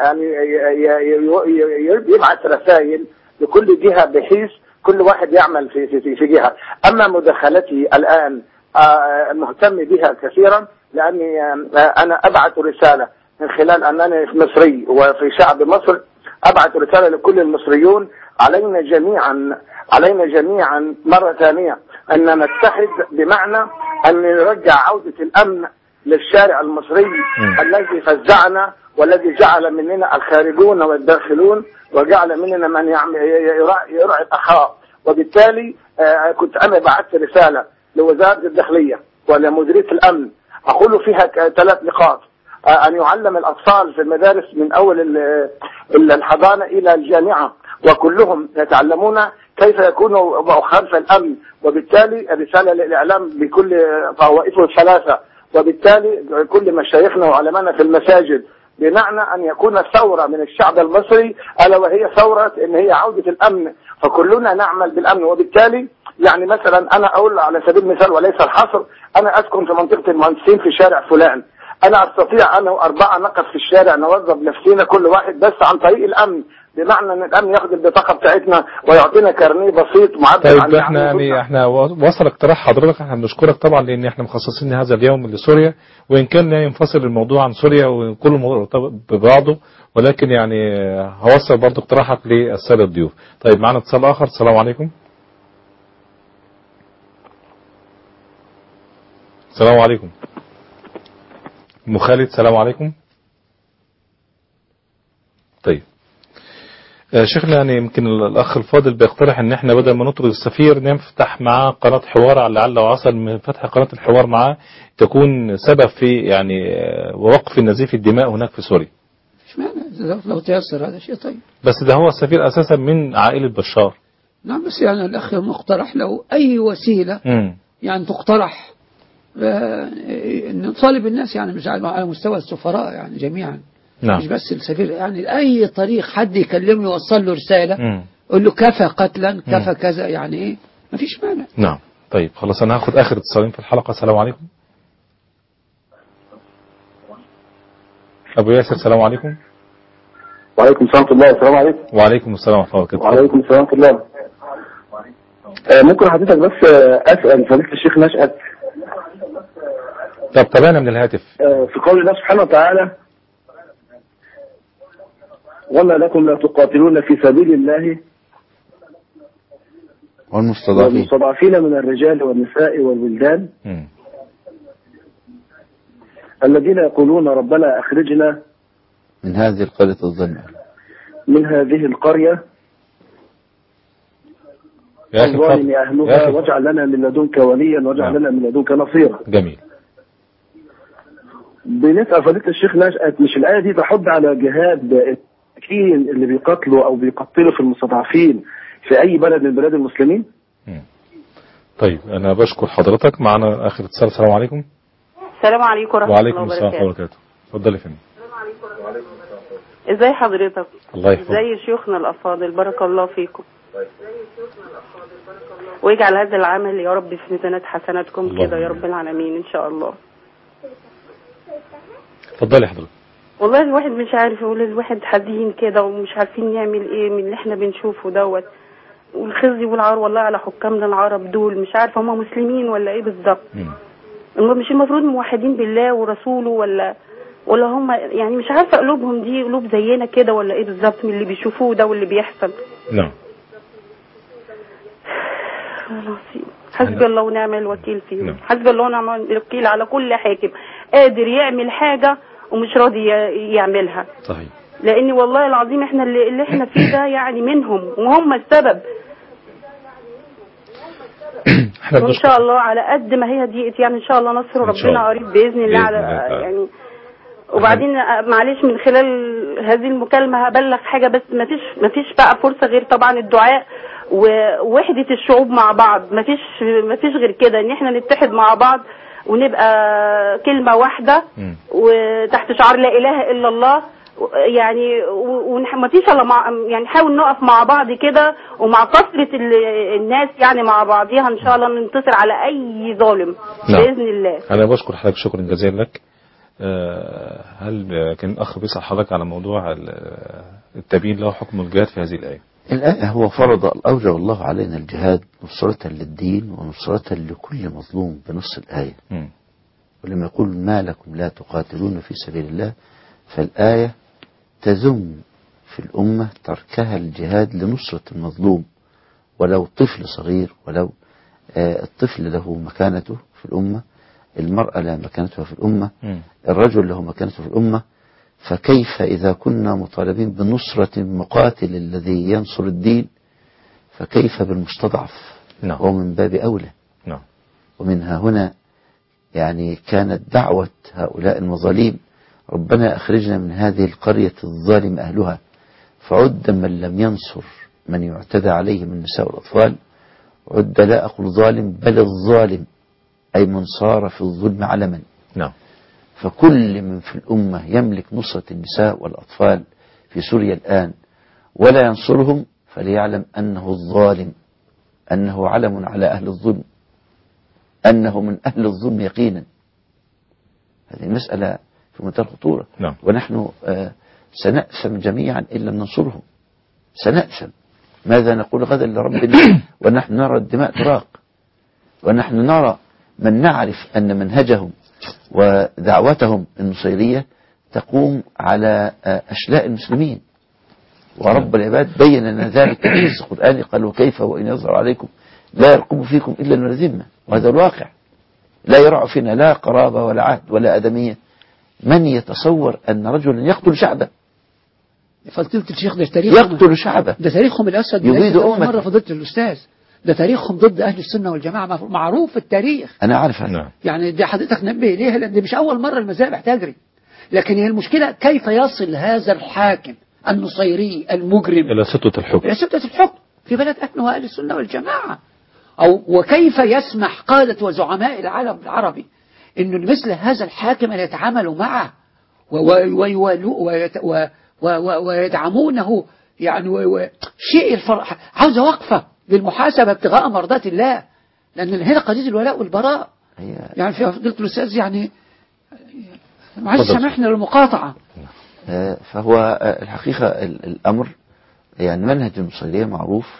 I: يبعث رسائل لكل جهة بحيث كل واحد يعمل في جهة. أما مداخلتي الآن مهتم بها كثيرا، لأني أنا أبعث رسالة من خلال أنني مصري وفي شعب مصر، أبعث رسالة لكل المصريون علينا جميعا مرة ثانية أن نتحد، بمعنى أن نرجع عودة الأمن للشارع المصري الذي فزعنا والذي جعل مننا الخارجون والداخلون وجعل مننا من يراعي الأخاء. وبالتالي كنت أنا بعثت رسالة لوزارة الداخلية ولمديرية الأمن أقول فيها 3 نقاط: أن يعلم الأطفال في المدارس من أول الحضانة إلى الجامعة وكلهم يتعلمون كيف يكونوا خلف الأمن، وبالتالي رسالة للإعلام بكل طوائفه 3، وبالتالي كل مشايخنا وعلمانا في المساجد، بمعنى أن يكون ثورة من الشعب المصري، ألا وهي ثورة إن هي عودة الأمن، فكلنا نعمل بالأمن. وبالتالي يعني مثلا أنا أقول على سبيل المثال وليس الحصر، أنا أسكن في منطقة المهندسين في شارع فلان، أنا أستطيع أنا و4 نقف في الشارع نوظف نفسينا كل واحد بس عن طريق الأمن، بمعنى أن الأمن ياخد البطاقة بتاعتنا ويعطينا كارنيه بسيط معبر
A: طيب
I: عن
A: احنا وصل اقتراح حضرتك، احنا بنشكرك طبعا لأن احنا مخصصين هذا اليوم لسوريا، وإن كان لا ينفصل الموضوع عن سوريا وكل مرتبط ببعضه، ولكن يعني هوصل برضه اقتراحك للسادة الضيوف. طيب معنا اتصال آخر. السلام عليكم. السلام عليكم. أم خالد السلام عليكم. طيب شيخنا يعني يمكن الأخ الفاضل بيقترح ان احنا بدل ما نطرد السفير نفتح معاه قناة حوار، لعل وعسى من فتح قناة الحوار معاه تكون سبب في يعني وقف نزيف الدماء هناك في سوريا.
B: اشمعنى لو تيسر هذا شيء طيب.
A: بس ده هو السفير أساسا من عائلة بشار.
B: نعم بس يعني الأخ مقترح له أي وسيلة يعني تقترح نطالب الناس يعني مش على مستوى السفراء يعني جميعا. نعم. مش بس السفير، يعني أي طريق حد يكلمه يوصل له رسالة يقول له كفى قتلا كفى كذا، يعني إيه ما فيش مانع.
A: نعم. طيب خلاص أنا هاخد آخر اتصالين في الحلقة. السلام عليكم. أبو ياسر السلام عليكم.
J: وعليكم السلام ورحمة الله. السلام عليكم.
A: وعليكم السلام ورحمة الله وبركاته.
J: وعليكم السلام ورحمة الله. ممكن حضرتك بس أسأل فضيلة الشيخ نشأت؟
A: طب تابعنا من الهاتف.
J: في قول الله سبحانه وتعالى: وما لكم لا تقاتلون في سبيل الله والمستضعفين من الرجال والنساء والولدان الذين يقولون ربنا أخرجنا
C: من هذه القرية الظلمة
J: الظالم أهلها واجعل لنا من لدنك وليا واجعل لنا من لدنك نصيرا.
A: جميل.
J: بنسأل فضيلة الشيخ نشأت، مش الآية دي تحض على جهاد المساكين اللي بيقتلوا أو بيقتلوا في المستضعفين في أي بلد من بلاد المسلمين؟
A: طيب أنا بشكر حضرتك. معنا آخر اتصال. السلام عليكم.
K: السلام عليكم ورحمة الله وبركاته.
A: وعليكم السلام ورحمة الله وبركاته. اتفضلي فندم.
K: ازاي حضرتك؟
A: الله يحفظك.
K: ازاي شيوخنا الأفاضل، بارك الله فيكم ويجعل هذا العمل يا رب في ميزانات حسناتكم كده يا رب العالمين إن شاء الله.
A: اتفضلي حضرتك.
K: والله الواحد مش عارف يقول، الواحد حزين كده ومش عارفين نعمل ايه من اللي احنا بنشوفه دوت، والخزي والعار والله على حكامنا العرب دول، مش عارفه هم مسلمين ولا ايه بالظبط. مش المفروض موحدين بالله ورسوله ولا هم يعني مش عارفه قلوبهم دي قلوب زينا كده ولا ايه بالظبط من اللي بيشوفوه ده واللي بيحصل.
A: نعم.
K: حسبي الله ونعم الوكيل فيهم. حسبي الله ونعم الوكيل على كل حاكم قادر يعمل حاجه ومش راضي يعملها.
A: صحيح.
K: لان والله العظيم احنا اللي احنا فيه ده يعني منهم وهم السبب. وان شاء الله على قد ما هي ضيقت يعني ان شاء الله نصر ربنا قريب باذن الله على يعني. وبعدين معلش من خلال هذه المكالمه هبلغ حاجه بس ما فيش بقى فرصه غير طبعا الدعاء ووحده الشعوب مع بعض. ما فيش غير كده ان احنا نتحد مع بعض ونبقى كلمه واحده وتحت شعار لا اله الا الله يعني. وما فيش الا يعني نحاول نقف مع بعض كده ومع كثره الناس يعني مع بعضيها ان شاء الله ننتصر على اي ظالم باذن الله.
A: انا بشكر حضرتك شكرا جزيلا لك. هل كان الاخ بيسأل حضرتك على موضوع التبيين له حكم الجهاد في هذه الآية؟
C: الآية هو فرض أوجب الله علينا الجهاد نصرة للدين ونصرة لكل مظلوم بنص الآية. ولما يقول ما لكم لا تقاتلون في سبيل الله فالآية تذم في الأمة تركها الجهاد لنصرة المظلوم ولو طفل صغير ولو الطفل له مكانته في الأمة المرأة لها مكانتها في الأمة الرجل له مكانته في الأمة. فكيف إذا كنا مطالبين بنصرة المقاتل الذي ينصر الدين فكيف بالمستضعف؟ هو من باب أولى. ومنها هنا يعني كانت دعوة هؤلاء المظالم ربنا أخرجنا من هذه القرية الظالم أهلها فعد من لم ينصر من يعتدى عليه من النساء والأطفال عد لا أقول ظالم بل الظالم أي من صار في الظلم علما. فكل من في الأمة يملك نصرة النساء والأطفال في سوريا الآن ولا ينصرهم فليعلم أنه الظالم أنه علم على أهل الظلم أنه من أهل الظلم يقينا. هذه المسألة في منتهى الخطورة. ونحن سنأثم جميعا إن لم ننصرهم سنأثم. ماذا نقول غدا لربنا ونحن نرى الدماء تراق ونحن نرى من نعرف أن منهجهم ودعوتهم النصيرية تقوم على أشلاء المسلمين. ورب العباد بين لنا ذلك في النص القرآني قال وكيف وإن يظهر عليكم لا يرقب فيكم إلا ولا ذمة. وهذا الواقع لا يرع فينا لا قرابة ولا عهد ولا أدمية. من يتصور أن رجلا يقتل شعبه
B: فضيلة الشيخ ده تاريخهم
C: يقتل شعبه
B: ده تاريخهم الأسد
C: يريد أمة
B: مرة فضيلة الأستاذ ده تاريخهم ضد أهل السنة والجماعة معروف في التاريخ.
C: أنا عارف هذا
B: يعني دي حضرتك نبه إليها لأن دي مش أول مرة المذابح تجري. لكن هي المشكلة كيف يصل هذا الحاكم النصيري المجرم
A: إلى سطوة الحكم
B: في بلد أهله أهل السنة والجماعة وكيف يسمح قادة وزعماء العالم العربي إنه مثل هذا الحاكم أن يتعاملوا معه ويدعمونه يعني شيء الفرح عاوزة وقفة للمحاسبة ابتغاء مرضات الله لأن هنا قضية الولاء والبراء يعني في فضيلة الأستاذ يعني معلش سامحنا للمقاطعة.
C: فهو الحقيقة الأمر يعني منهج النصيرية معروف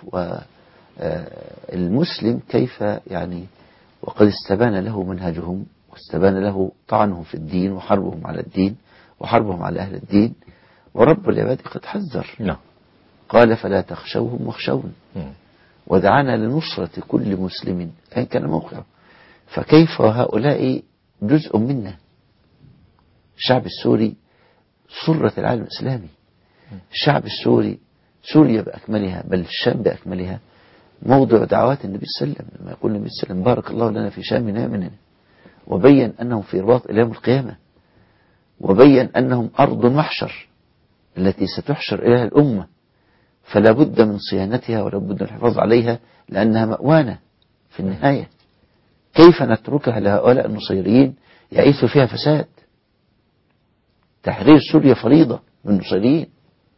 C: والمسلم كيف يعني وقد استبان له منهجهم واستبان له طعنهم في الدين وحربهم على الدين وحربهم على أهل الدين ورب العباد قد حذر قال فلا تخشوهم واخشون ودعانا لنصرة كل مسلم أين كان موقعه. فكيف هؤلاء جزء منا الشعب السوري سرة العالم الإسلامي. الشعب السوري سوريا بأكملها بل الشام بأكملها موضع دعوات النبي صلى الله عليه وسلم لما يقول النبي صلى الله عليه وسلم بارك الله لنا في شامنا ويمننا وبين أنهم في رباط إلى يوم القيامة وبين أنهم أرض محشر التي ستحشر إليها الأمة فلا بد من صيانتها ولا بد من الحفاظ عليها لأنها مأوانة في النهاية. كيف نتركها لهؤلاء النصيريين يعيثوا فيها فساد؟ تحرير سوريا فريضة من النصيريين.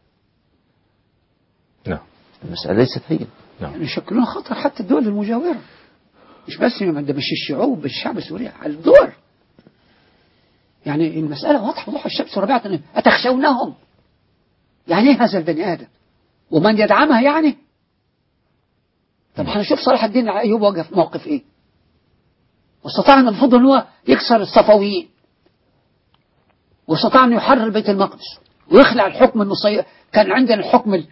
C: المسألة ليست هي
B: يشكلون خطر حتى الدول المجاورة مش بس مش الشعوب الشعب السوري على الدول. يعني المسألة واضحة وضوح الشمس وربيعة أتخشونهم يعني ايه هذا البني آدم ومن يدعمها يعني. طب هنشوف صلاح الدين أيوب وقف موقف ايه واستطاع ان المفروض ان هو يكسر الصفويين واستطاع ان يحرر بيت المقدس ويخلع الحكم النصيري. كان عندنا الحكم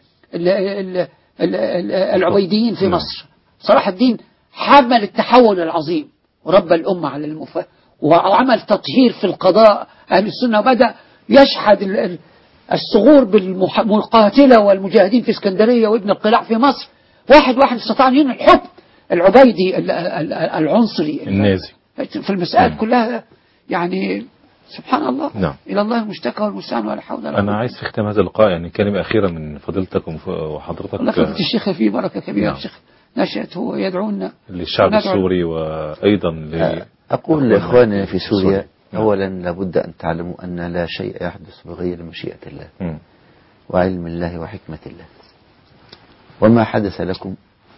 B: العبيديين في مصر. صلاح الدين حمل التحول العظيم وربى الأمة على وعمل تطهير في القضاء أهل السنة وبدأ يشحذ الثغور بالمقاتلة والمجاهدين في اسكندرية وابن القلاع في مصر، واحد استطاع أن ينهي الحكم العبيدي العنصري
A: النازي
B: في المسائل كلها. يعني سبحان الله.
A: نعم.
B: إلى الله المشتكى والمستعان ولا حول ولا قوة.
A: أنا عايز في ختام هذا اللقاء يعني كلمة أخيرة من فضيلتك وحضرتك.
B: الله فضيلة الشيخ فيه بركة كبيرة. نعم. الشيخ نشأت هو يدعونا
A: للشعب السوري وأيضا
C: أقول لإخواننا في سوريا أولا لابد أن تعلموا أن لا شيء يحدث بغير مشيئة الله وعلم الله وحكمة الله، وما حدث لكم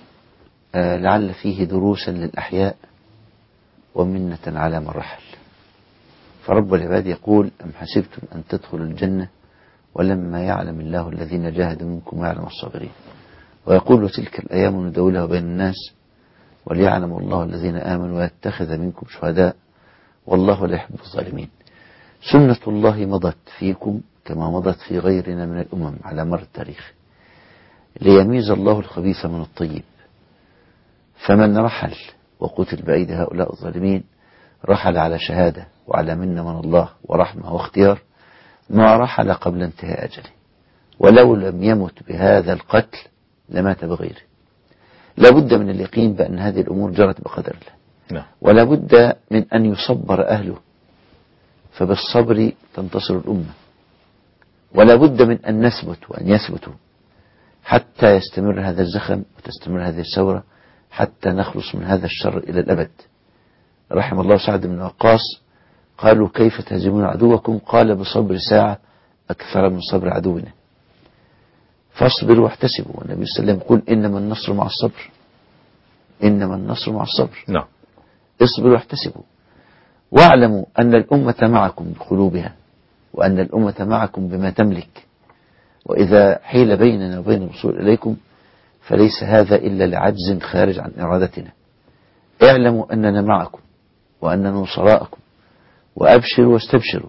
C: لعل فيه دروسا للأحياء ومنة على من رحل. فرب العباد يقول أم حسبتم أن تدخلوا الجنة ولما يعلم الله الذين جاهدوا منكم ويعلم الصابرين، ويقول تلك الأيام نداولها بين الناس وليعلم الله الذين آمنوا ويتخذ منكم شهداء والله لا يحب الظالمين. سنة الله مضت فيكم كما مضت في غيرنا من الأمم على مر التاريخ ليميز الله الخبيث من الطيب، فمن رحل وقتل بأيدي هؤلاء الظالمين رحل على شهادة وعلى منة من الله ورحمة واختيار ما رحل قبل انتهاء أجله، ولو لم يمت بهذا القتل لمات بغيره. لابد من اليقين بأن هذه الأمور جرت بقدر الله، ولا بد من أن يصبر أهله، فبالصبر تنتصر الأمة، ولا بد من أن نثبت وأن يثبتوا حتى يستمر هذا الزخم وتستمر هذه الثورة حتى نخلص من هذا الشر إلى الأبد. رحم الله سعد بن وقاص، قالوا كيف تهزمون عدوكم؟ قال بصبر ساعة أكثر من صبر عدونا. فاصبروا واحتسبوا، والنبي صلى الله عليه وسلم يقول إنما النصر مع الصبر، إنما النصر مع الصبر.
A: نعم.
C: اصبروا واحتسبوا، واعلموا أن الأمة معكم بقلوبها، وأن الأمة معكم بما تملك، وإذا حيل بيننا وبين الوصول إليكم فليس هذا إلا لعجز خارج عن إرادتنا. اعلموا أننا معكم وأننا نصراءكم، وأبشروا واستبشروا،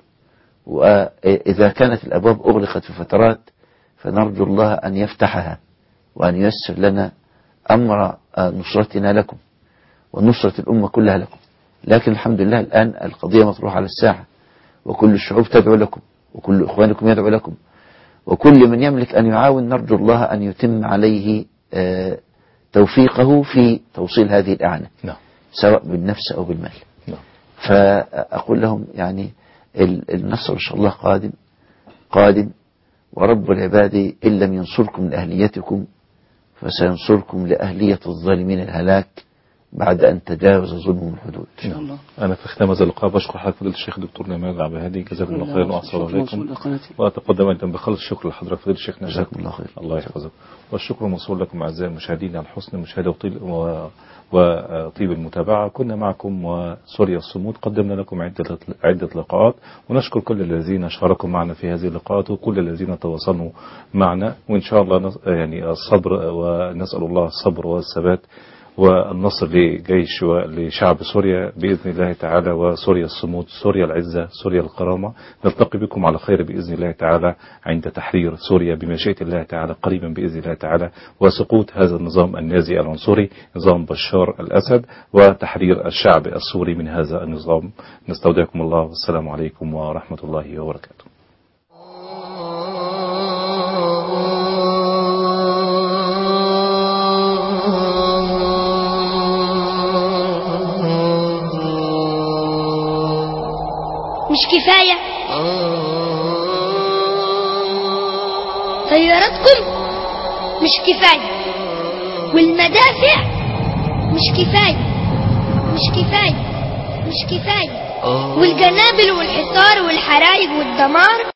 C: وإذا كانت الأبواب أغلقت في فترات فنرجو الله أن يفتحها وأن ييسر لنا أمر نصرتنا لكم ونصرة الأمة كلها لكم. لكن الحمد لله الآن القضية مطروحة على الساحة، وكل الشعوب تدعو لكم، وكل إخوانكم يدعو لكم، وكل من يملك أن يعاون نرجو الله أن يتم عليه توفيقه في توصيل هذه الإعانة، سواء بالنفس أو بالمال. فأقول لهم يعني النصر إن شاء الله قادم، ورب العباد إن لم ينصركم لأهليتكم فسينصركم لأهلية الظالمين الهلاك بعد أن تجاوز ظلمهم الحدود.
A: إن شاء الله. أنا في ختام هذا اللقاء بشكر حضرتك فضيلة الشيخ دكتور نمال العبهادي، جزاكم الله خيرا وأحسن عليكم، وأتقدم أيضا بخلص الشكر لحضرتك فضيلة الشيخ نشأت.
C: جزاكم الله خير.
A: الله يحفظك، والشكر موصول لكم أعزائي المشاهدين على حسن المشاهدة وطيب المتابعة. كنا معكم وسوريا الصمود، قدمنا لكم عدة لقاءات، ونشكر كل الذين شاركوا معنا في هذه اللقاءات وكل الذين تواصلوا معنا، وإن شاء الله يعني الصبر، ونسأل الله الصبر والثبات والنصر لجيش ولشعب سوريا بإذن الله تعالى، وسوريا الصمود، سوريا العزة، سوريا الكرامة. نلتقي بكم على خير بإذن الله تعالى عند تحرير سوريا بمشيئة الله تعالى قريبا بإذن الله تعالى، وسقوط هذا النظام النازي العنصري نظام بشار الأسد، وتحرير الشعب السوري من هذا النظام. نستودعكم الله، والسلام عليكم ورحمة الله وبركاته.
L: مش كفاية طياراتكم؟ مش كفاية، والمدافع مش كفاية، مش كفاية، مش كفاية، والجنابل والحصار والحرايق والدمار